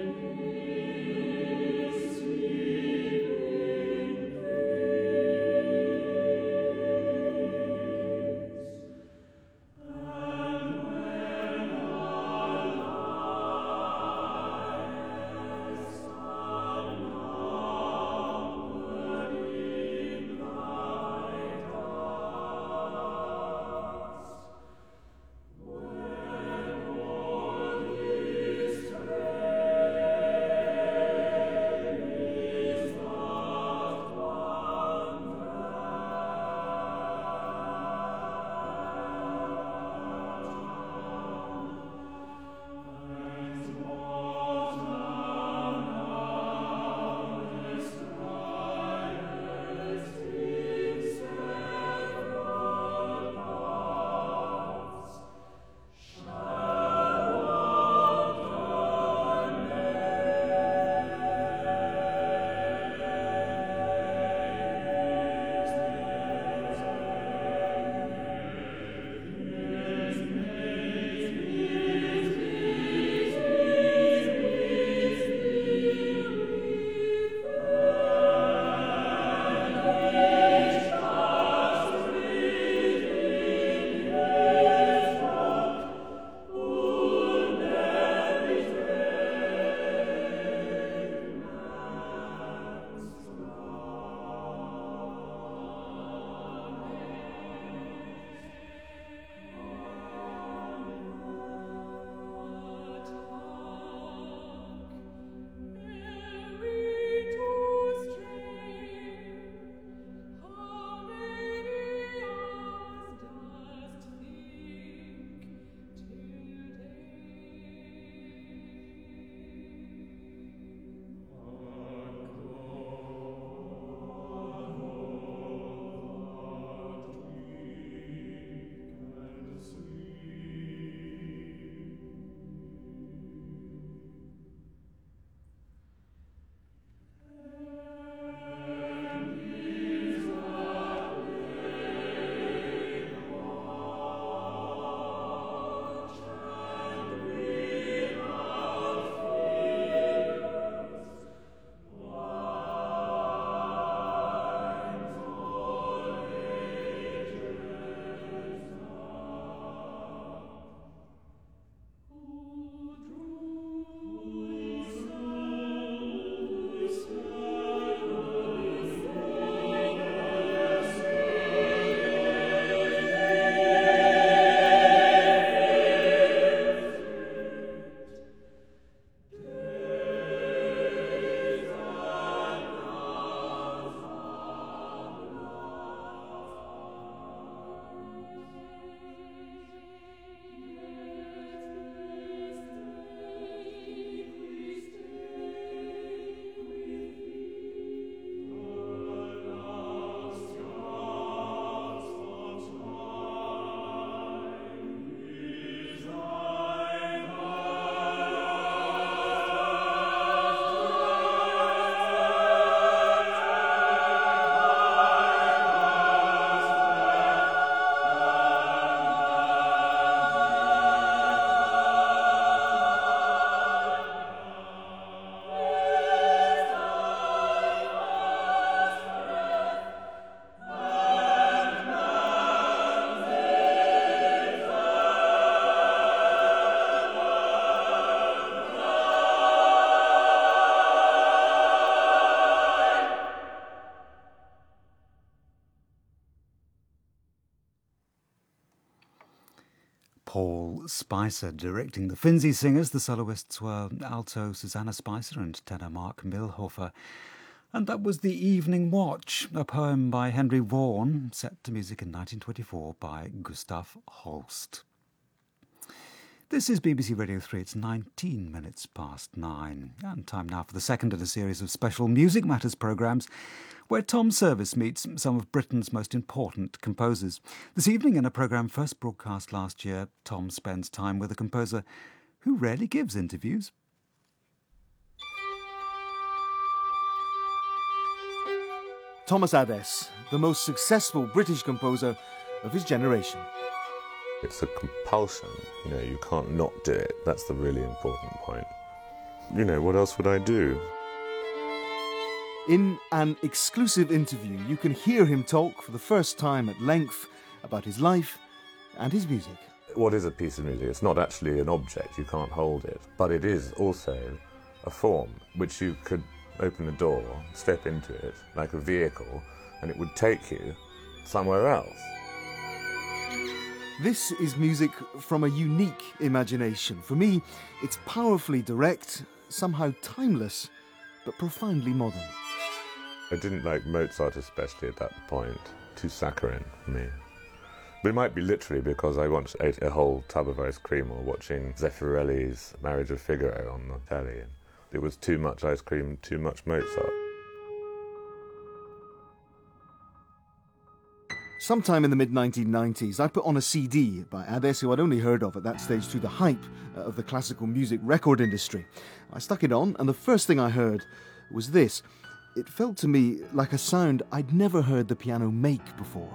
Paul Spicer directing the Finzi Singers. The soloists were alto Susanna Spicer and tenor Mark Milhofer. And that was The Evening Watch, a poem by Henry Vaughan, set to music in 1924 by Gustav Holst. This is BBC Radio 3. It's 19 minutes past 9. And time now for the second in a series of special Music Matters programmes, where Tom Service meets some of Britain's most important composers. This evening, in a programme first broadcast last year, Tom spends time with a composer who rarely gives interviews. Thomas Adès, the most successful British composer of his generation. It's a compulsion, you can't not do it. That's the really important point. What else would I do? In an exclusive interview, you can hear him talk for the first time at length about his life and his music. What is a piece of music? It's not actually an object, you can't hold it, but it is also a form which you could open a door, step into it like a vehicle, and it would take you somewhere else. This is music from a unique imagination. For me, it's powerfully direct, somehow timeless, but profoundly modern. I didn't like Mozart especially at that point. Too saccharine for me. But it might be literally because I once ate a whole tub of ice cream while watching Zeffirelli's Marriage of Figaro on the telly. It was too much ice cream, too much Mozart. Sometime in the mid-1990s, I put on a CD by Adès, who I'd only heard of at that stage through the hype of the classical music record industry. I stuck it on, and the first thing I heard was this. It felt to me like a sound I'd never heard the piano make before.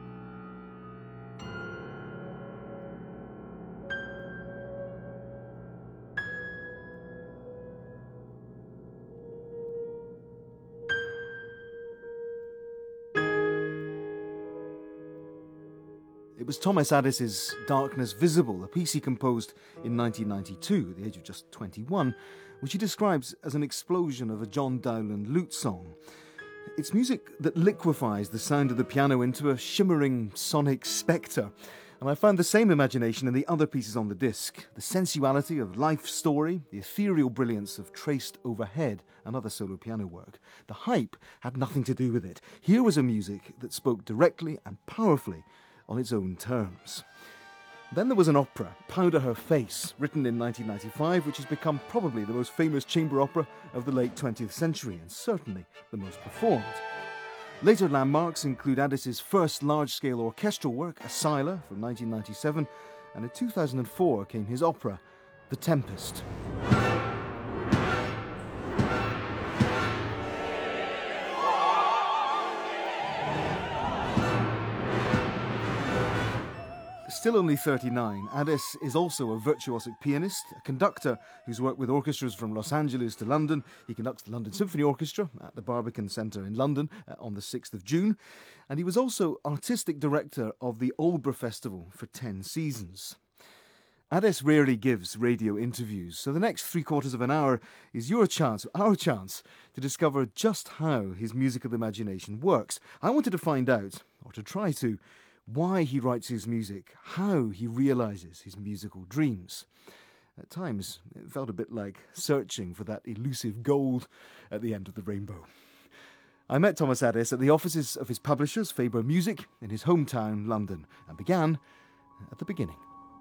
It was Thomas Adès' Darkness Visible, a piece he composed in 1992, at the age of just 21, which he describes as an explosion of a John Dowland lute song. It's music that liquefies the sound of the piano into a shimmering sonic spectre, and I found the same imagination in the other pieces on the disc. The sensuality of Life Story, the ethereal brilliance of Traced Overhead, and other solo piano work. The hype had nothing to do with it. Here was a music that spoke directly and powerfully on its own terms. Then there was an opera, Powder Her Face, written in 1995, which has become probably the most famous chamber opera of the late 20th century, and certainly the most performed. Later landmarks include Adès' first large-scale orchestral work, Asyla, from 1997, and in 2004 came his opera, The Tempest. Still only 39, Adès is also a virtuosic pianist, a conductor who's worked with orchestras from Los Angeles to London. He conducts the London Symphony Orchestra at the Barbican Centre in London on the 6th of June. And he was also artistic director of the Aldeburgh Festival for 10 seasons. Adès rarely gives radio interviews, so the next 3/4 of an hour is your chance, our chance, to discover just how his musical imagination works. I wanted to find out, or to try to, why he writes his music, how he realises his musical dreams. At times, it felt a bit like searching for that elusive gold at the end of the rainbow. I met Thomas Adès at the offices of his publishers, Faber Music, in his hometown, London, and began at the beginning.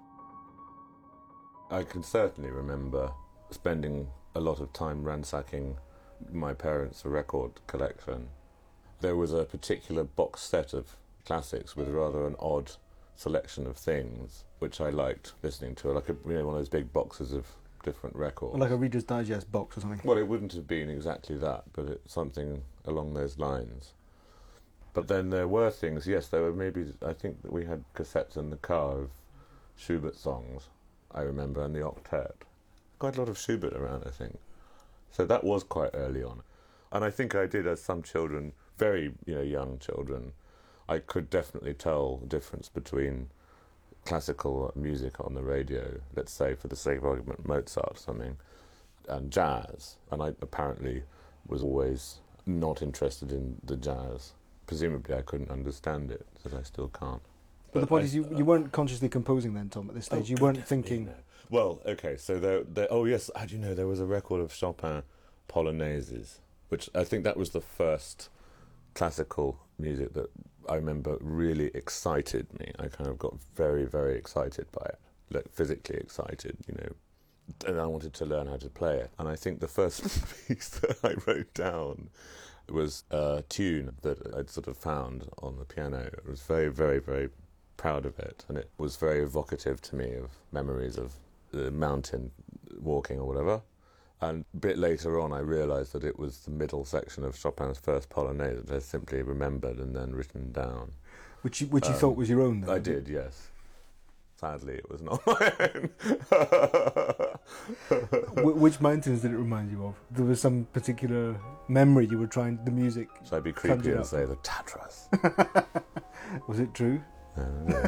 I can certainly remember spending a lot of time ransacking my parents' record collection. There was a particular box set of classics with rather an odd selection of things which I liked listening to, like one of those big boxes of different records. Like a Reader's Digest box or something? Well, it wouldn't have been exactly that, but it's something along those lines. But then there were things, yes, there were maybe, I think that we had cassettes in the car of Schubert songs, I remember, and the octet. Quite a lot of Schubert around, I think. So that was quite early on. And I think I did, as some children, very young children, I could definitely tell the difference between classical music on the radio, let's say for the sake of argument Mozart or something, and jazz. And I apparently was always not interested in the jazz. Presumably I couldn't understand it, as I still can't. But the point is, you weren't consciously composing then, Tom, at this stage. You weren't thinking... No. Well, okay, so there... Oh, yes, how do you know? There was a record of Chopin Polonaises, which I think that was the first classical music that I remember really excited me. I kind of got very, very excited by it, like physically excited, you know, and I wanted to learn how to play it. And I think the first piece that I wrote down was a tune that I'd sort of found on the piano. I was very, very, very proud of it, and it was very evocative to me of memories of the mountain walking or whatever. And a bit later on I realised that it was the middle section of Chopin's first Polonaise that I simply remembered and then written down. Which you thought was your own, then? I did, yes. Sadly, it was not my own. Which mountains did it remind you of? There was some particular memory you were trying, the music... Should I be creepy and say the Tatras? Was it true? No.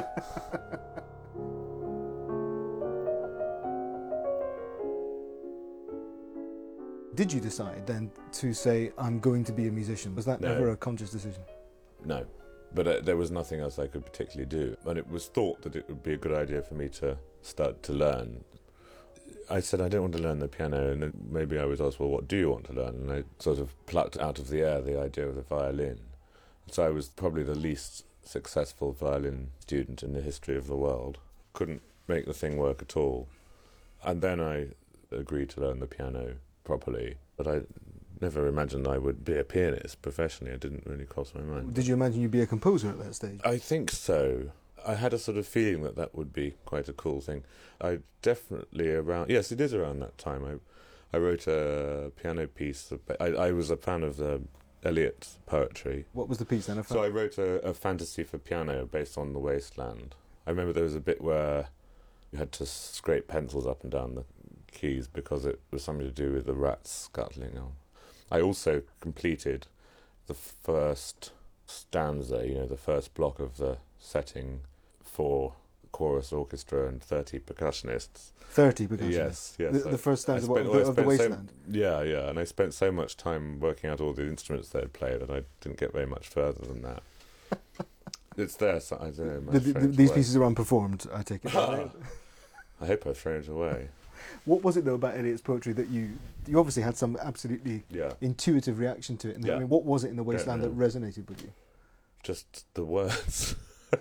Did you decide then to say, I'm going to be a musician? Was that never a conscious decision? No. But there was nothing else I could particularly do. And it was thought that it would be a good idea for me to start to learn. I said, I don't want to learn the piano. And then maybe I was asked, well, what do you want to learn? And I sort of plucked out of the air the idea of the violin. So I was probably the least successful violin student in the history of the world. Couldn't make the thing work at all. And then I agreed to learn the piano properly. But I never imagined I would be a pianist professionally. It didn't really cross my mind. Did you imagine you'd be a composer at that stage? I think so. I had a sort of feeling that that would be quite a cool thing. I definitely around... Yes, it is around that time. I wrote a piano piece. I was a fan of Eliot's poetry. What was the piece then? So I wrote a fantasy for piano based on The Wasteland. I remember there was a bit where you had to scrape pencils up and down the keys because it was something to do with the rats scuttling on. I also completed the first stanza, you know, the first block of the setting for chorus, orchestra and 30 percussionists. 30 percussionists? Yes. The first stanza of The Wasteland? Yeah, and I spent so much time working out all the instruments they'd played and I didn't get very much further than that. It's there, so I don't know. These pieces are unperformed, I take it. I hope I've thrown it away. What was it, though, about Eliot's poetry that you obviously had some absolutely intuitive reaction to it? And I mean, what was it in The Wasteland that resonated with you? Just the words.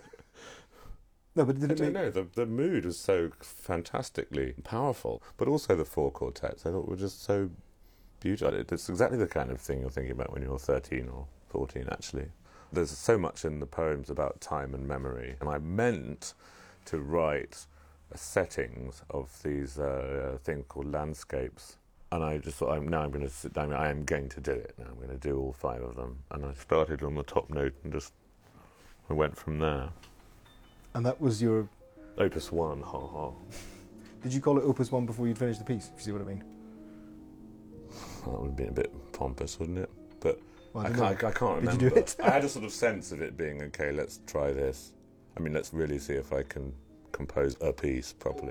No, but did I don't know. The mood was so fantastically powerful, but also the four quartets I thought were just so beautiful. It's exactly the kind of thing you're thinking about when you're 13 or 14, actually. There's so much in the poems about time and memory, and I meant to write settings of these things called landscapes, and I just thought, I'm going to sit down. I am going to do it now. I'm going to do all 5 of them, and I started on the top note and I went from there. And that was your Opus 1. Ha ha. Did you call it Opus 1 before you'd finished the piece? If you see what I mean. Well, that would have been a bit pompous, wouldn't it? But well, I can't remember. Did you do it? I had a sort of sense of it being okay. Let's try this. I mean, let's really see if I can compose a piece properly.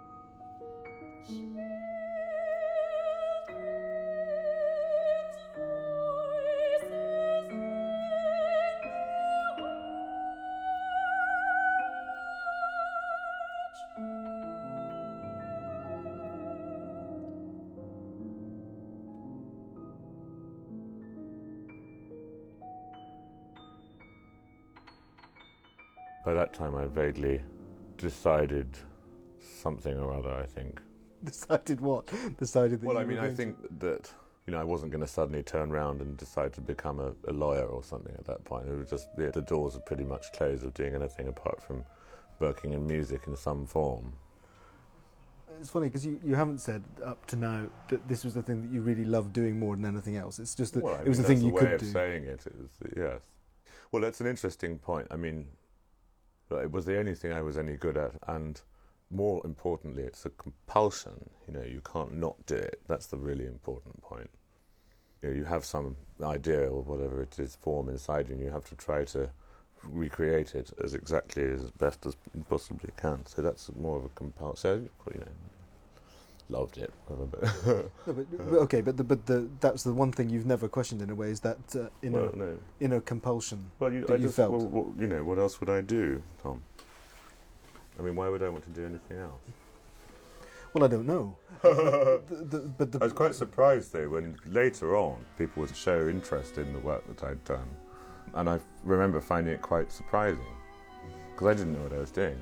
By that time I vaguely decided something or other, I think. Decided what? Decided that well, I mean, I think that, you know, I wasn't going to suddenly turn around and decide to become a lawyer or something at that point. It was just, the doors were pretty much closed of doing anything apart from working in music in some form. It's funny because you haven't said up to now that this was the thing that you really loved doing more than anything else. It's just that it was the thing you could do. That's the way of saying it. It was, yes. Well, that's an interesting point. I mean, it was the only thing I was any good at, and more importantly, it's a compulsion. You know, you can't not do it. That's the really important point. You know, you have some idea or whatever it is, form inside you, and you have to try to recreate it as exactly as best as you possibly can. So that's more of a compulsion. So, you know, loved it. No, but that's the one thing you've never questioned in a way, is that inner compulsion that you felt. Well, you know, what else would I do, Tom? I mean, why would I want to do anything else? Well, I don't know. I was quite surprised, though, when later on people would show interest in the work that I'd done. And I remember finding it quite surprising, because I didn't know what I was doing.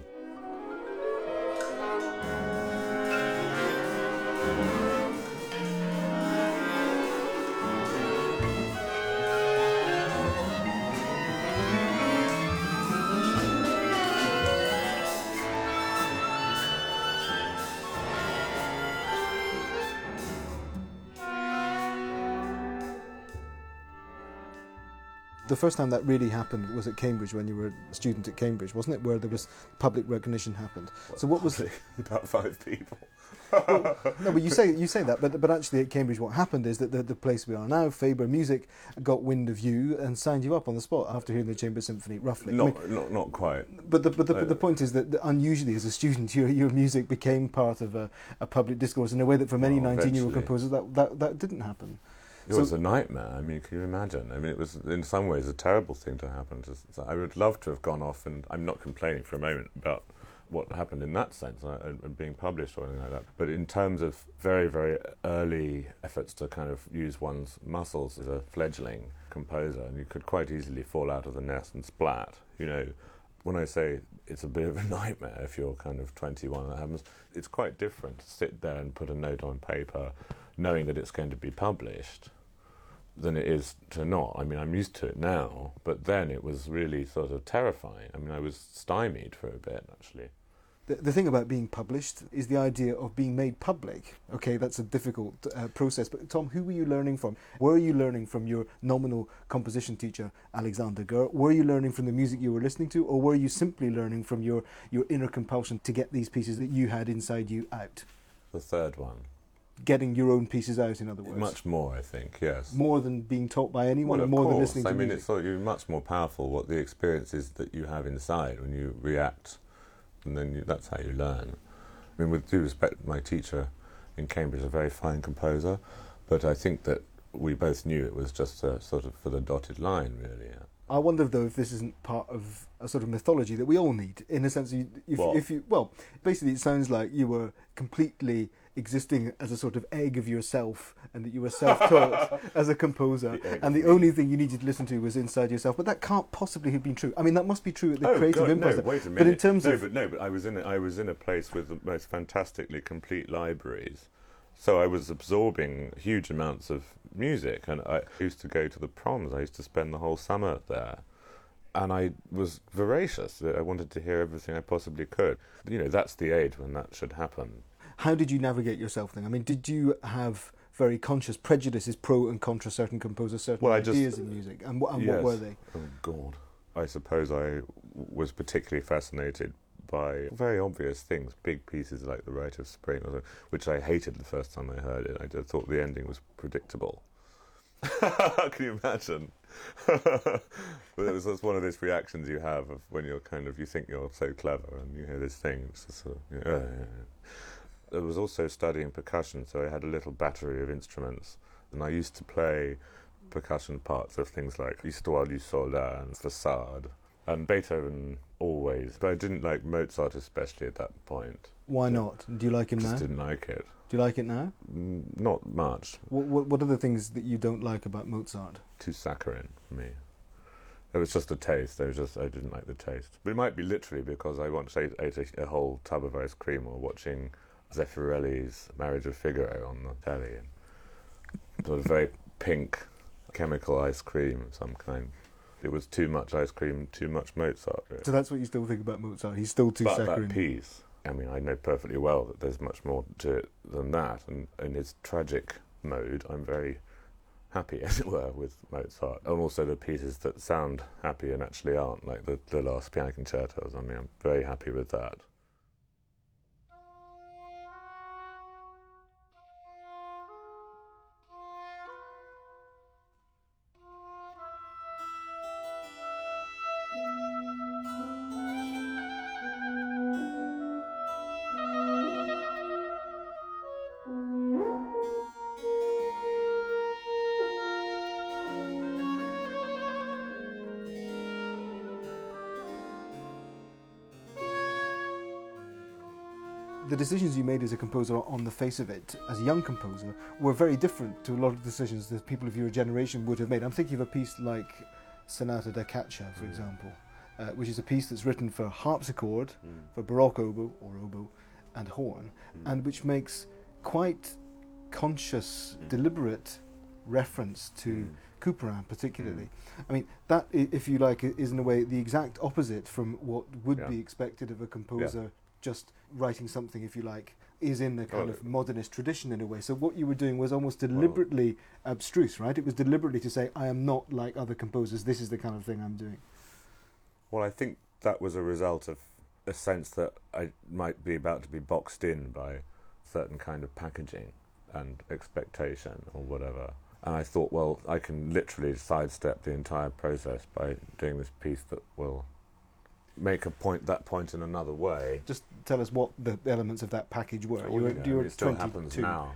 The first time that really happened was at Cambridge, when you were a student at Cambridge, wasn't it? Where there was public recognition happened. So what was about 5 people? No, but you say that, but actually at Cambridge, what happened is that the place we are now, Faber Music, got wind of you and signed you up on the spot after hearing the Chamber Symphony, roughly. Not quite. But the point is that unusually, as a student, your music became part of a public discourse in a way that for many 19-year-old composers that didn't happen. It was a nightmare. I mean, can you imagine? I mean, it was in some ways a terrible thing to happen. I would love to have gone off, and I'm not complaining for a moment about what happened in that sense and being published or anything like that. But in terms of very, very early efforts to kind of use one's muscles as a fledgling composer, and you could quite easily fall out of the nest and splat. You know, when I say it's a bit of a nightmare if you're kind of 21 and that happens, it's quite different to sit there and put a note on paper knowing that it's going to be published than it is to not. I mean, I'm used to it now, but then it was really sort of terrifying. I mean, I was stymied for a bit, actually. The thing about being published is the idea of being made public. Okay, that's a difficult process. But Tom, who were you learning from? Were you learning from your nominal composition teacher, Alexander Ger? Were you learning from the music you were listening to? Or were you simply learning from your inner compulsion to get these pieces that you had inside you out? The third one. Getting your own pieces out, in other words. Much more, I think, yes. More than being taught by anyone, well, and more course. than listening to music. I mean, music. it's much more powerful what the experience is that you have inside when you react, and then that's how you learn. I mean, with due respect, my teacher in Cambridge is a very fine composer, but I think that we both knew it was just a sort of for the dotted line, really. I wonder, though, if this isn't part of a sort of mythology that we all need, in a sense. Basically, it sounds like you were completely existing as a sort of egg of yourself, and that you were self-taught as a composer, and the only thing you needed to listen to was inside yourself. But that can't possibly have been true. I mean, that must be true at the Creative Impulse. No, wait a minute. But in terms but I was in a place with the most fantastically complete libraries. So I was absorbing huge amounts of music, and I used to go to the proms. I used to spend the whole summer there, and I was voracious. I wanted to hear everything I possibly could. You know, that's the age when that should happen. How did you navigate yourself then? I mean, did you have very conscious prejudices, pro and contra certain composers, certain ideas in music? And what were they? Oh, God. I suppose I was particularly fascinated by very obvious things, big pieces like The Rite of Spring, which I hated the first time I heard it. I just thought the ending was predictable. Can you imagine? But that's one of those reactions you have of when you're you think you're so clever and you hear this thing. It's just sort of, I was also studying percussion, so I had a little battery of instruments, and I used to play percussion parts of things like Histoire du Soldat and Façade, and Beethoven always, but I didn't like Mozart especially at that point. Why not? Do you like him now? Just didn't like it. Do you like it now? Not much. What are the things that you don't like about Mozart? Too saccharine for me. It was just a taste. I didn't like the taste. But it might be literally because I once ate a whole tub of ice cream while watching Zeffirelli's Marriage of Figaro on the telly. It was very pink, chemical ice cream of some kind. It was too much ice cream, too much Mozart. Really. So that's what you still think about Mozart? He's still too saccharine? That piece, I mean, I know perfectly well that there's much more to it than that. And in his tragic mode, I'm very happy, as it were, with Mozart. And also the pieces that sound happy and actually aren't, like the last piano concertos. I mean, I'm very happy with that. the decisions you made as a composer on the face of it, as a young composer, were very different to a lot of decisions that people of your generation would have made. I'm thinking of a piece like Sonata da Caccia, for example, which is a piece that's written for harpsichord, for baroque oboe or oboe and horn, and which makes quite conscious, deliberate reference to Couperin particularly. I mean, that, if you like, is in a way the exact opposite from what would be expected of a composer just writing something, if you like, is in the kind of modernist tradition in a way. So what you were doing was almost deliberately abstruse, right? It was deliberately to say, I am not like other composers, this is the kind of thing I'm doing. Well, I think that was a result of a sense that I might be about to be boxed in by certain kind of packaging and expectation or whatever. And I thought, well, I can literally sidestep the entire process by doing this piece that will make that point in another way. Just tell us what the elements of that package were. It still happens now.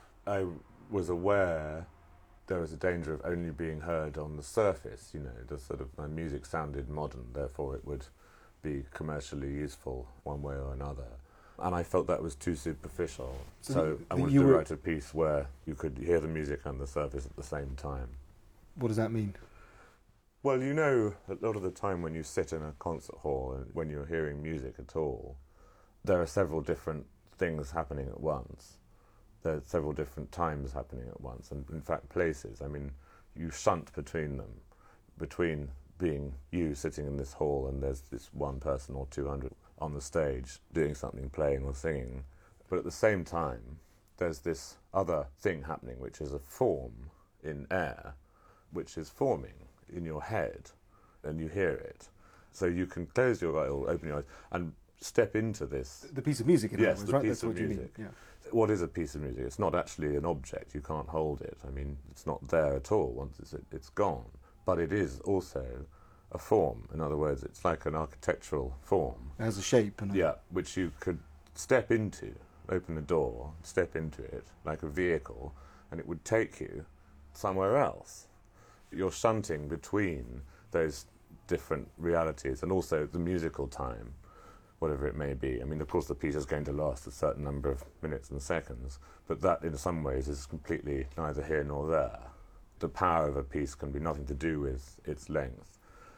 I was aware there was a danger of only being heard on the surface, the sort of, my music sounded modern, therefore it would be commercially useful one way or another. And I felt that was too superficial. So I wanted to write a piece where you could hear the music and the surface at the same time. What does that mean? Well, a lot of the time when you sit in a concert hall and when you're hearing music at all, there are several different things happening at once. There are several different times happening at once, and in fact places. I mean, you shunt between them, between being you sitting in this hall and there's this one person or 200 on the stage doing something, playing or singing. But at the same time, there's this other thing happening, which is a form in air, which is forming in your head, and you hear it. So you can close your eyes or open your eyes and step into this. The piece of music, in other words, right? That's what you mean. Yeah. What is a piece of music? It's not actually an object. You can't hold it. I mean, it's not there at all once it's gone. But it is also a form. In other words, it's like an architectural form. It has a shape. Which you could step into, open a door, step into it like a vehicle, and it would take you somewhere else. You're shunting between those different realities and also the musical time, whatever it may be. I mean, of course, the piece is going to last a certain number of minutes and seconds, but that in some ways is completely neither here nor there. The power of a piece can be nothing to do with its length.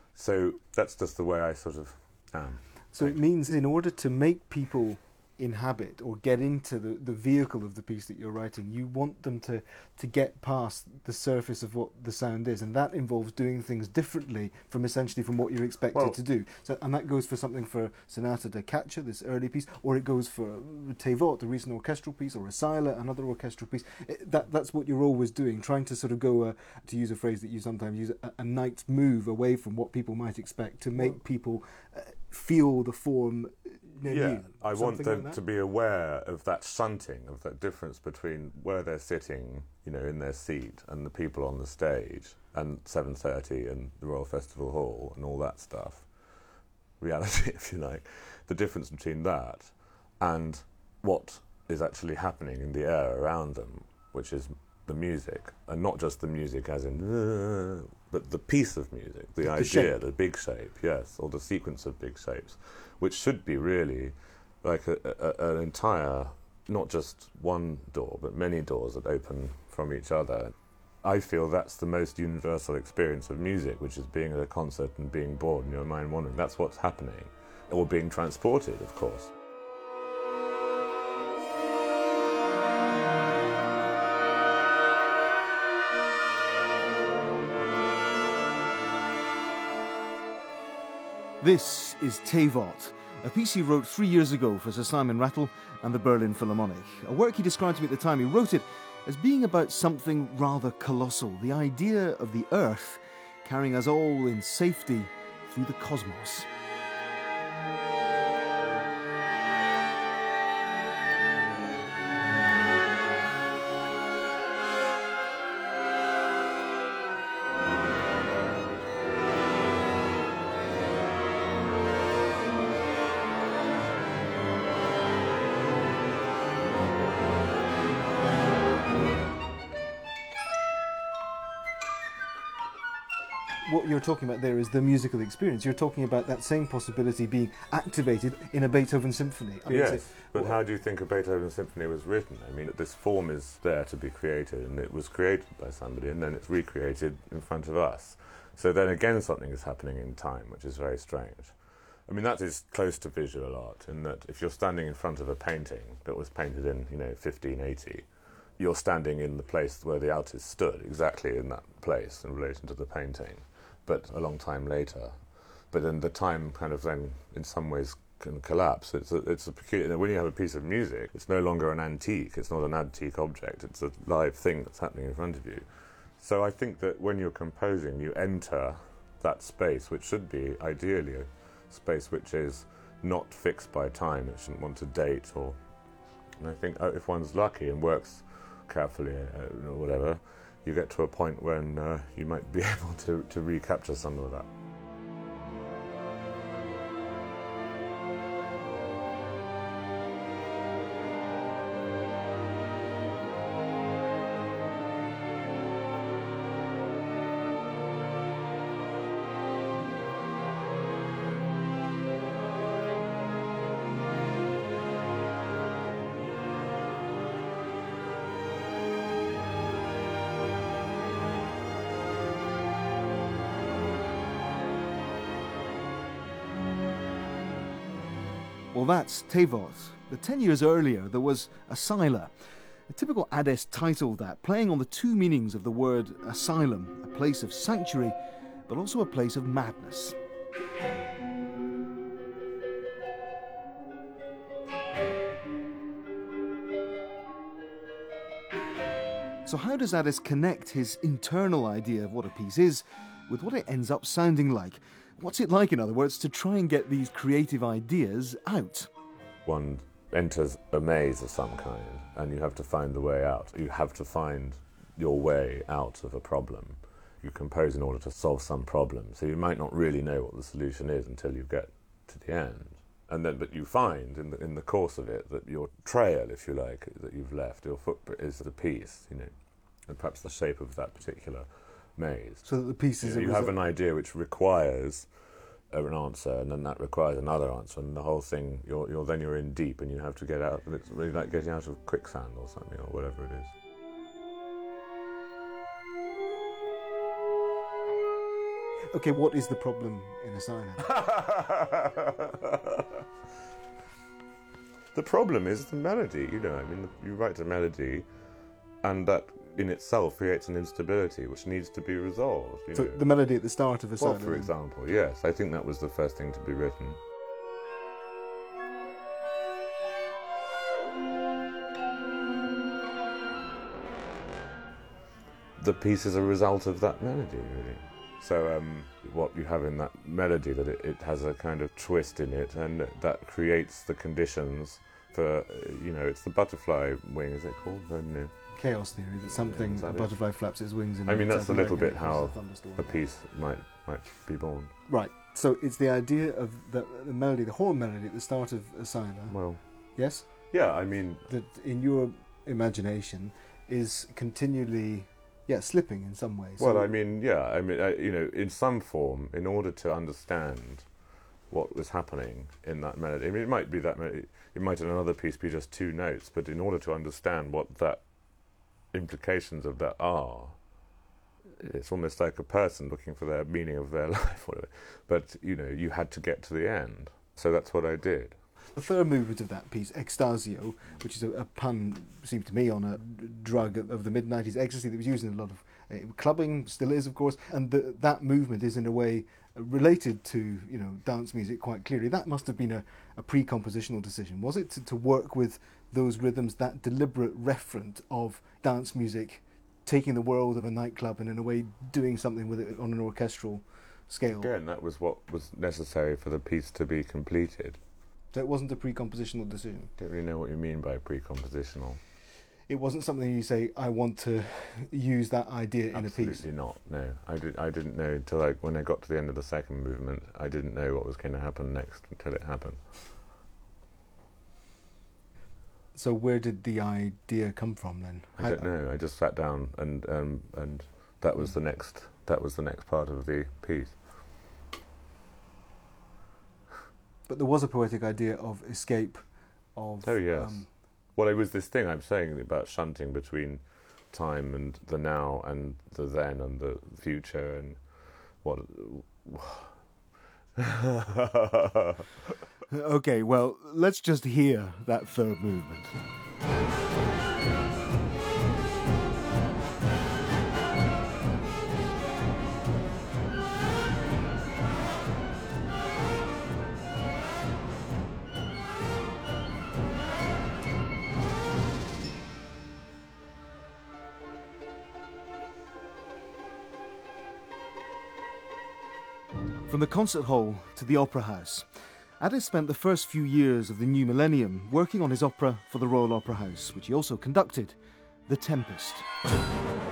So that's just the way I sort of am. So it means in order to make people inhabit or get into the vehicle of the piece that you're writing, you want them to get past the surface of what the sound is, and that involves doing things differently from what you're expected to do. So, and that goes for something for Sonata da Caccia, this early piece, or it goes for Thévot, the recent orchestral piece, or Scylla, another orchestral piece. That's what you're always doing, trying to sort of go, to use a phrase that you sometimes use, a knight's move away from what people might expect to make people feel the form. I want them to be aware of that shunting, of that difference between where they're sitting, in their seat, and the people on the stage, and 7:30 and the Royal Festival Hall and all that stuff. Reality, if you like. The difference between that and what is actually happening in the air around them, which is the music, and not just the music as in, but the piece of music, the idea, shape. The big shape, yes, or the sequence of big shapes, which should be really like an entire, not just one door, but many doors that open from each other. I feel that's the most universal experience of music, which is being at a concert and being bored and your mind wandering. That's what's happening, or being transported, of course. This is Thévot, a piece he wrote 3 years ago for Sir Simon Rattle and the Berlin Philharmonic, a work he described to me at the time he wrote it as being about something rather colossal, the idea of the Earth carrying us all in safety through the cosmos. what you're talking about there is the musical experience. You're talking about that same possibility being activated in a Beethoven symphony. Yes, but how do you think a Beethoven symphony was written? I mean, this form is there to be created, and it was created by somebody, and then it's recreated in front of us. So then again something is happening in time, which is very strange. I mean, that is close to visual art, in that if you're standing in front of a painting that was painted in, 1580, you're standing in the place where the artist stood, exactly in that place in relation to the painting, but a long time later. But then the time kind of then, in some ways, can collapse. It's a peculiar. When you have a piece of music, it's no longer an antique. It's not an antique object. It's a live thing that's happening in front of you. So I think that when you're composing, you enter that space, which should be ideally a space which is not fixed by time. It shouldn't want to date, and I think if one's lucky and works carefully or whatever, you get to a point when you might be able to recapture some of that. Well, that's Tevot. But 10 years earlier, there was Asyla, a typical Adès title that, playing on the two meanings of the word asylum, a place of sanctuary, but also a place of madness. So how does Adès connect his internal idea of what a piece is with what it ends up sounding like? What's it like, in other words, to try and get these creative ideas out? One enters a maze of some kind, and you have to find the way out. You have to find your way out of a problem. You compose in order to solve some problem, so you might not really know what the solution is until you get to the end. But you find in the course of it that your trail, if you like, that you've left, your footprint is the piece, and perhaps the shape of that particular maze. So that the piece is you have an idea which requires an answer, and then that requires another answer, and the whole thing, you're in deep, and you have to get out. It's really like getting out of quicksand or something, or whatever it is. Okay, what is the problem in Asyla? The problem is the melody, you write a melody, and that in itself creates an instability which needs to be resolved. So the melody at the start of Asyla? Well, for example, yes. I think that was the first thing to be written. The piece is a result of that melody, really. So what you have in that melody, that it has a kind of twist in it, and that creates the conditions for, it's the butterfly wing, is it called? Chaos theory, that something, a butterfly flaps its wings in that's a little bit how a piece might be born. Right, so it's the idea of the melody, the horn melody at the start of Asyla. Well, yes? Yeah, that in your imagination is continually, slipping in some ways. Well, in some form, in order to understand what was happening in that melody, it might be that melody, it might in another piece be just two notes, but in order to understand what that implications of that are, it's almost like a person looking for their meaning of their life, but you had to get to the end, so that's what I did. The third movement of that piece, Extasio, which is a pun, seemed to me, on a drug of the mid-90s, ecstasy, that was used in a lot of clubbing, still is, of course, and that movement is in a way related to dance music quite clearly. That must have been a pre-compositional decision, was it, to work with those rhythms, that deliberate referent of dance music, taking the world of a nightclub and in a way doing something with it on an orchestral scale? Again, that was what was necessary for the piece to be completed. So it wasn't a pre-compositional decision? I don't really know what you mean by pre-compositional. It wasn't something you say, I want to use that idea in a piece? Absolutely not, no. I didn't know until when I got to the end of the second movement, I didn't know what was going to happen next until it happened. So where did the idea come from then? I don't know. I just sat down and that was the next that was the next part of the piece. But there was a poetic idea of escape, of... Oh, yes. Well, it was this thing I'm saying about shunting between time and the now and the then and the future and what... Okay, well, let's just hear that third movement. From the concert hall to the opera house, Adès spent the first few years of the new millennium working on his opera for the Royal Opera House, which he also conducted, The Tempest.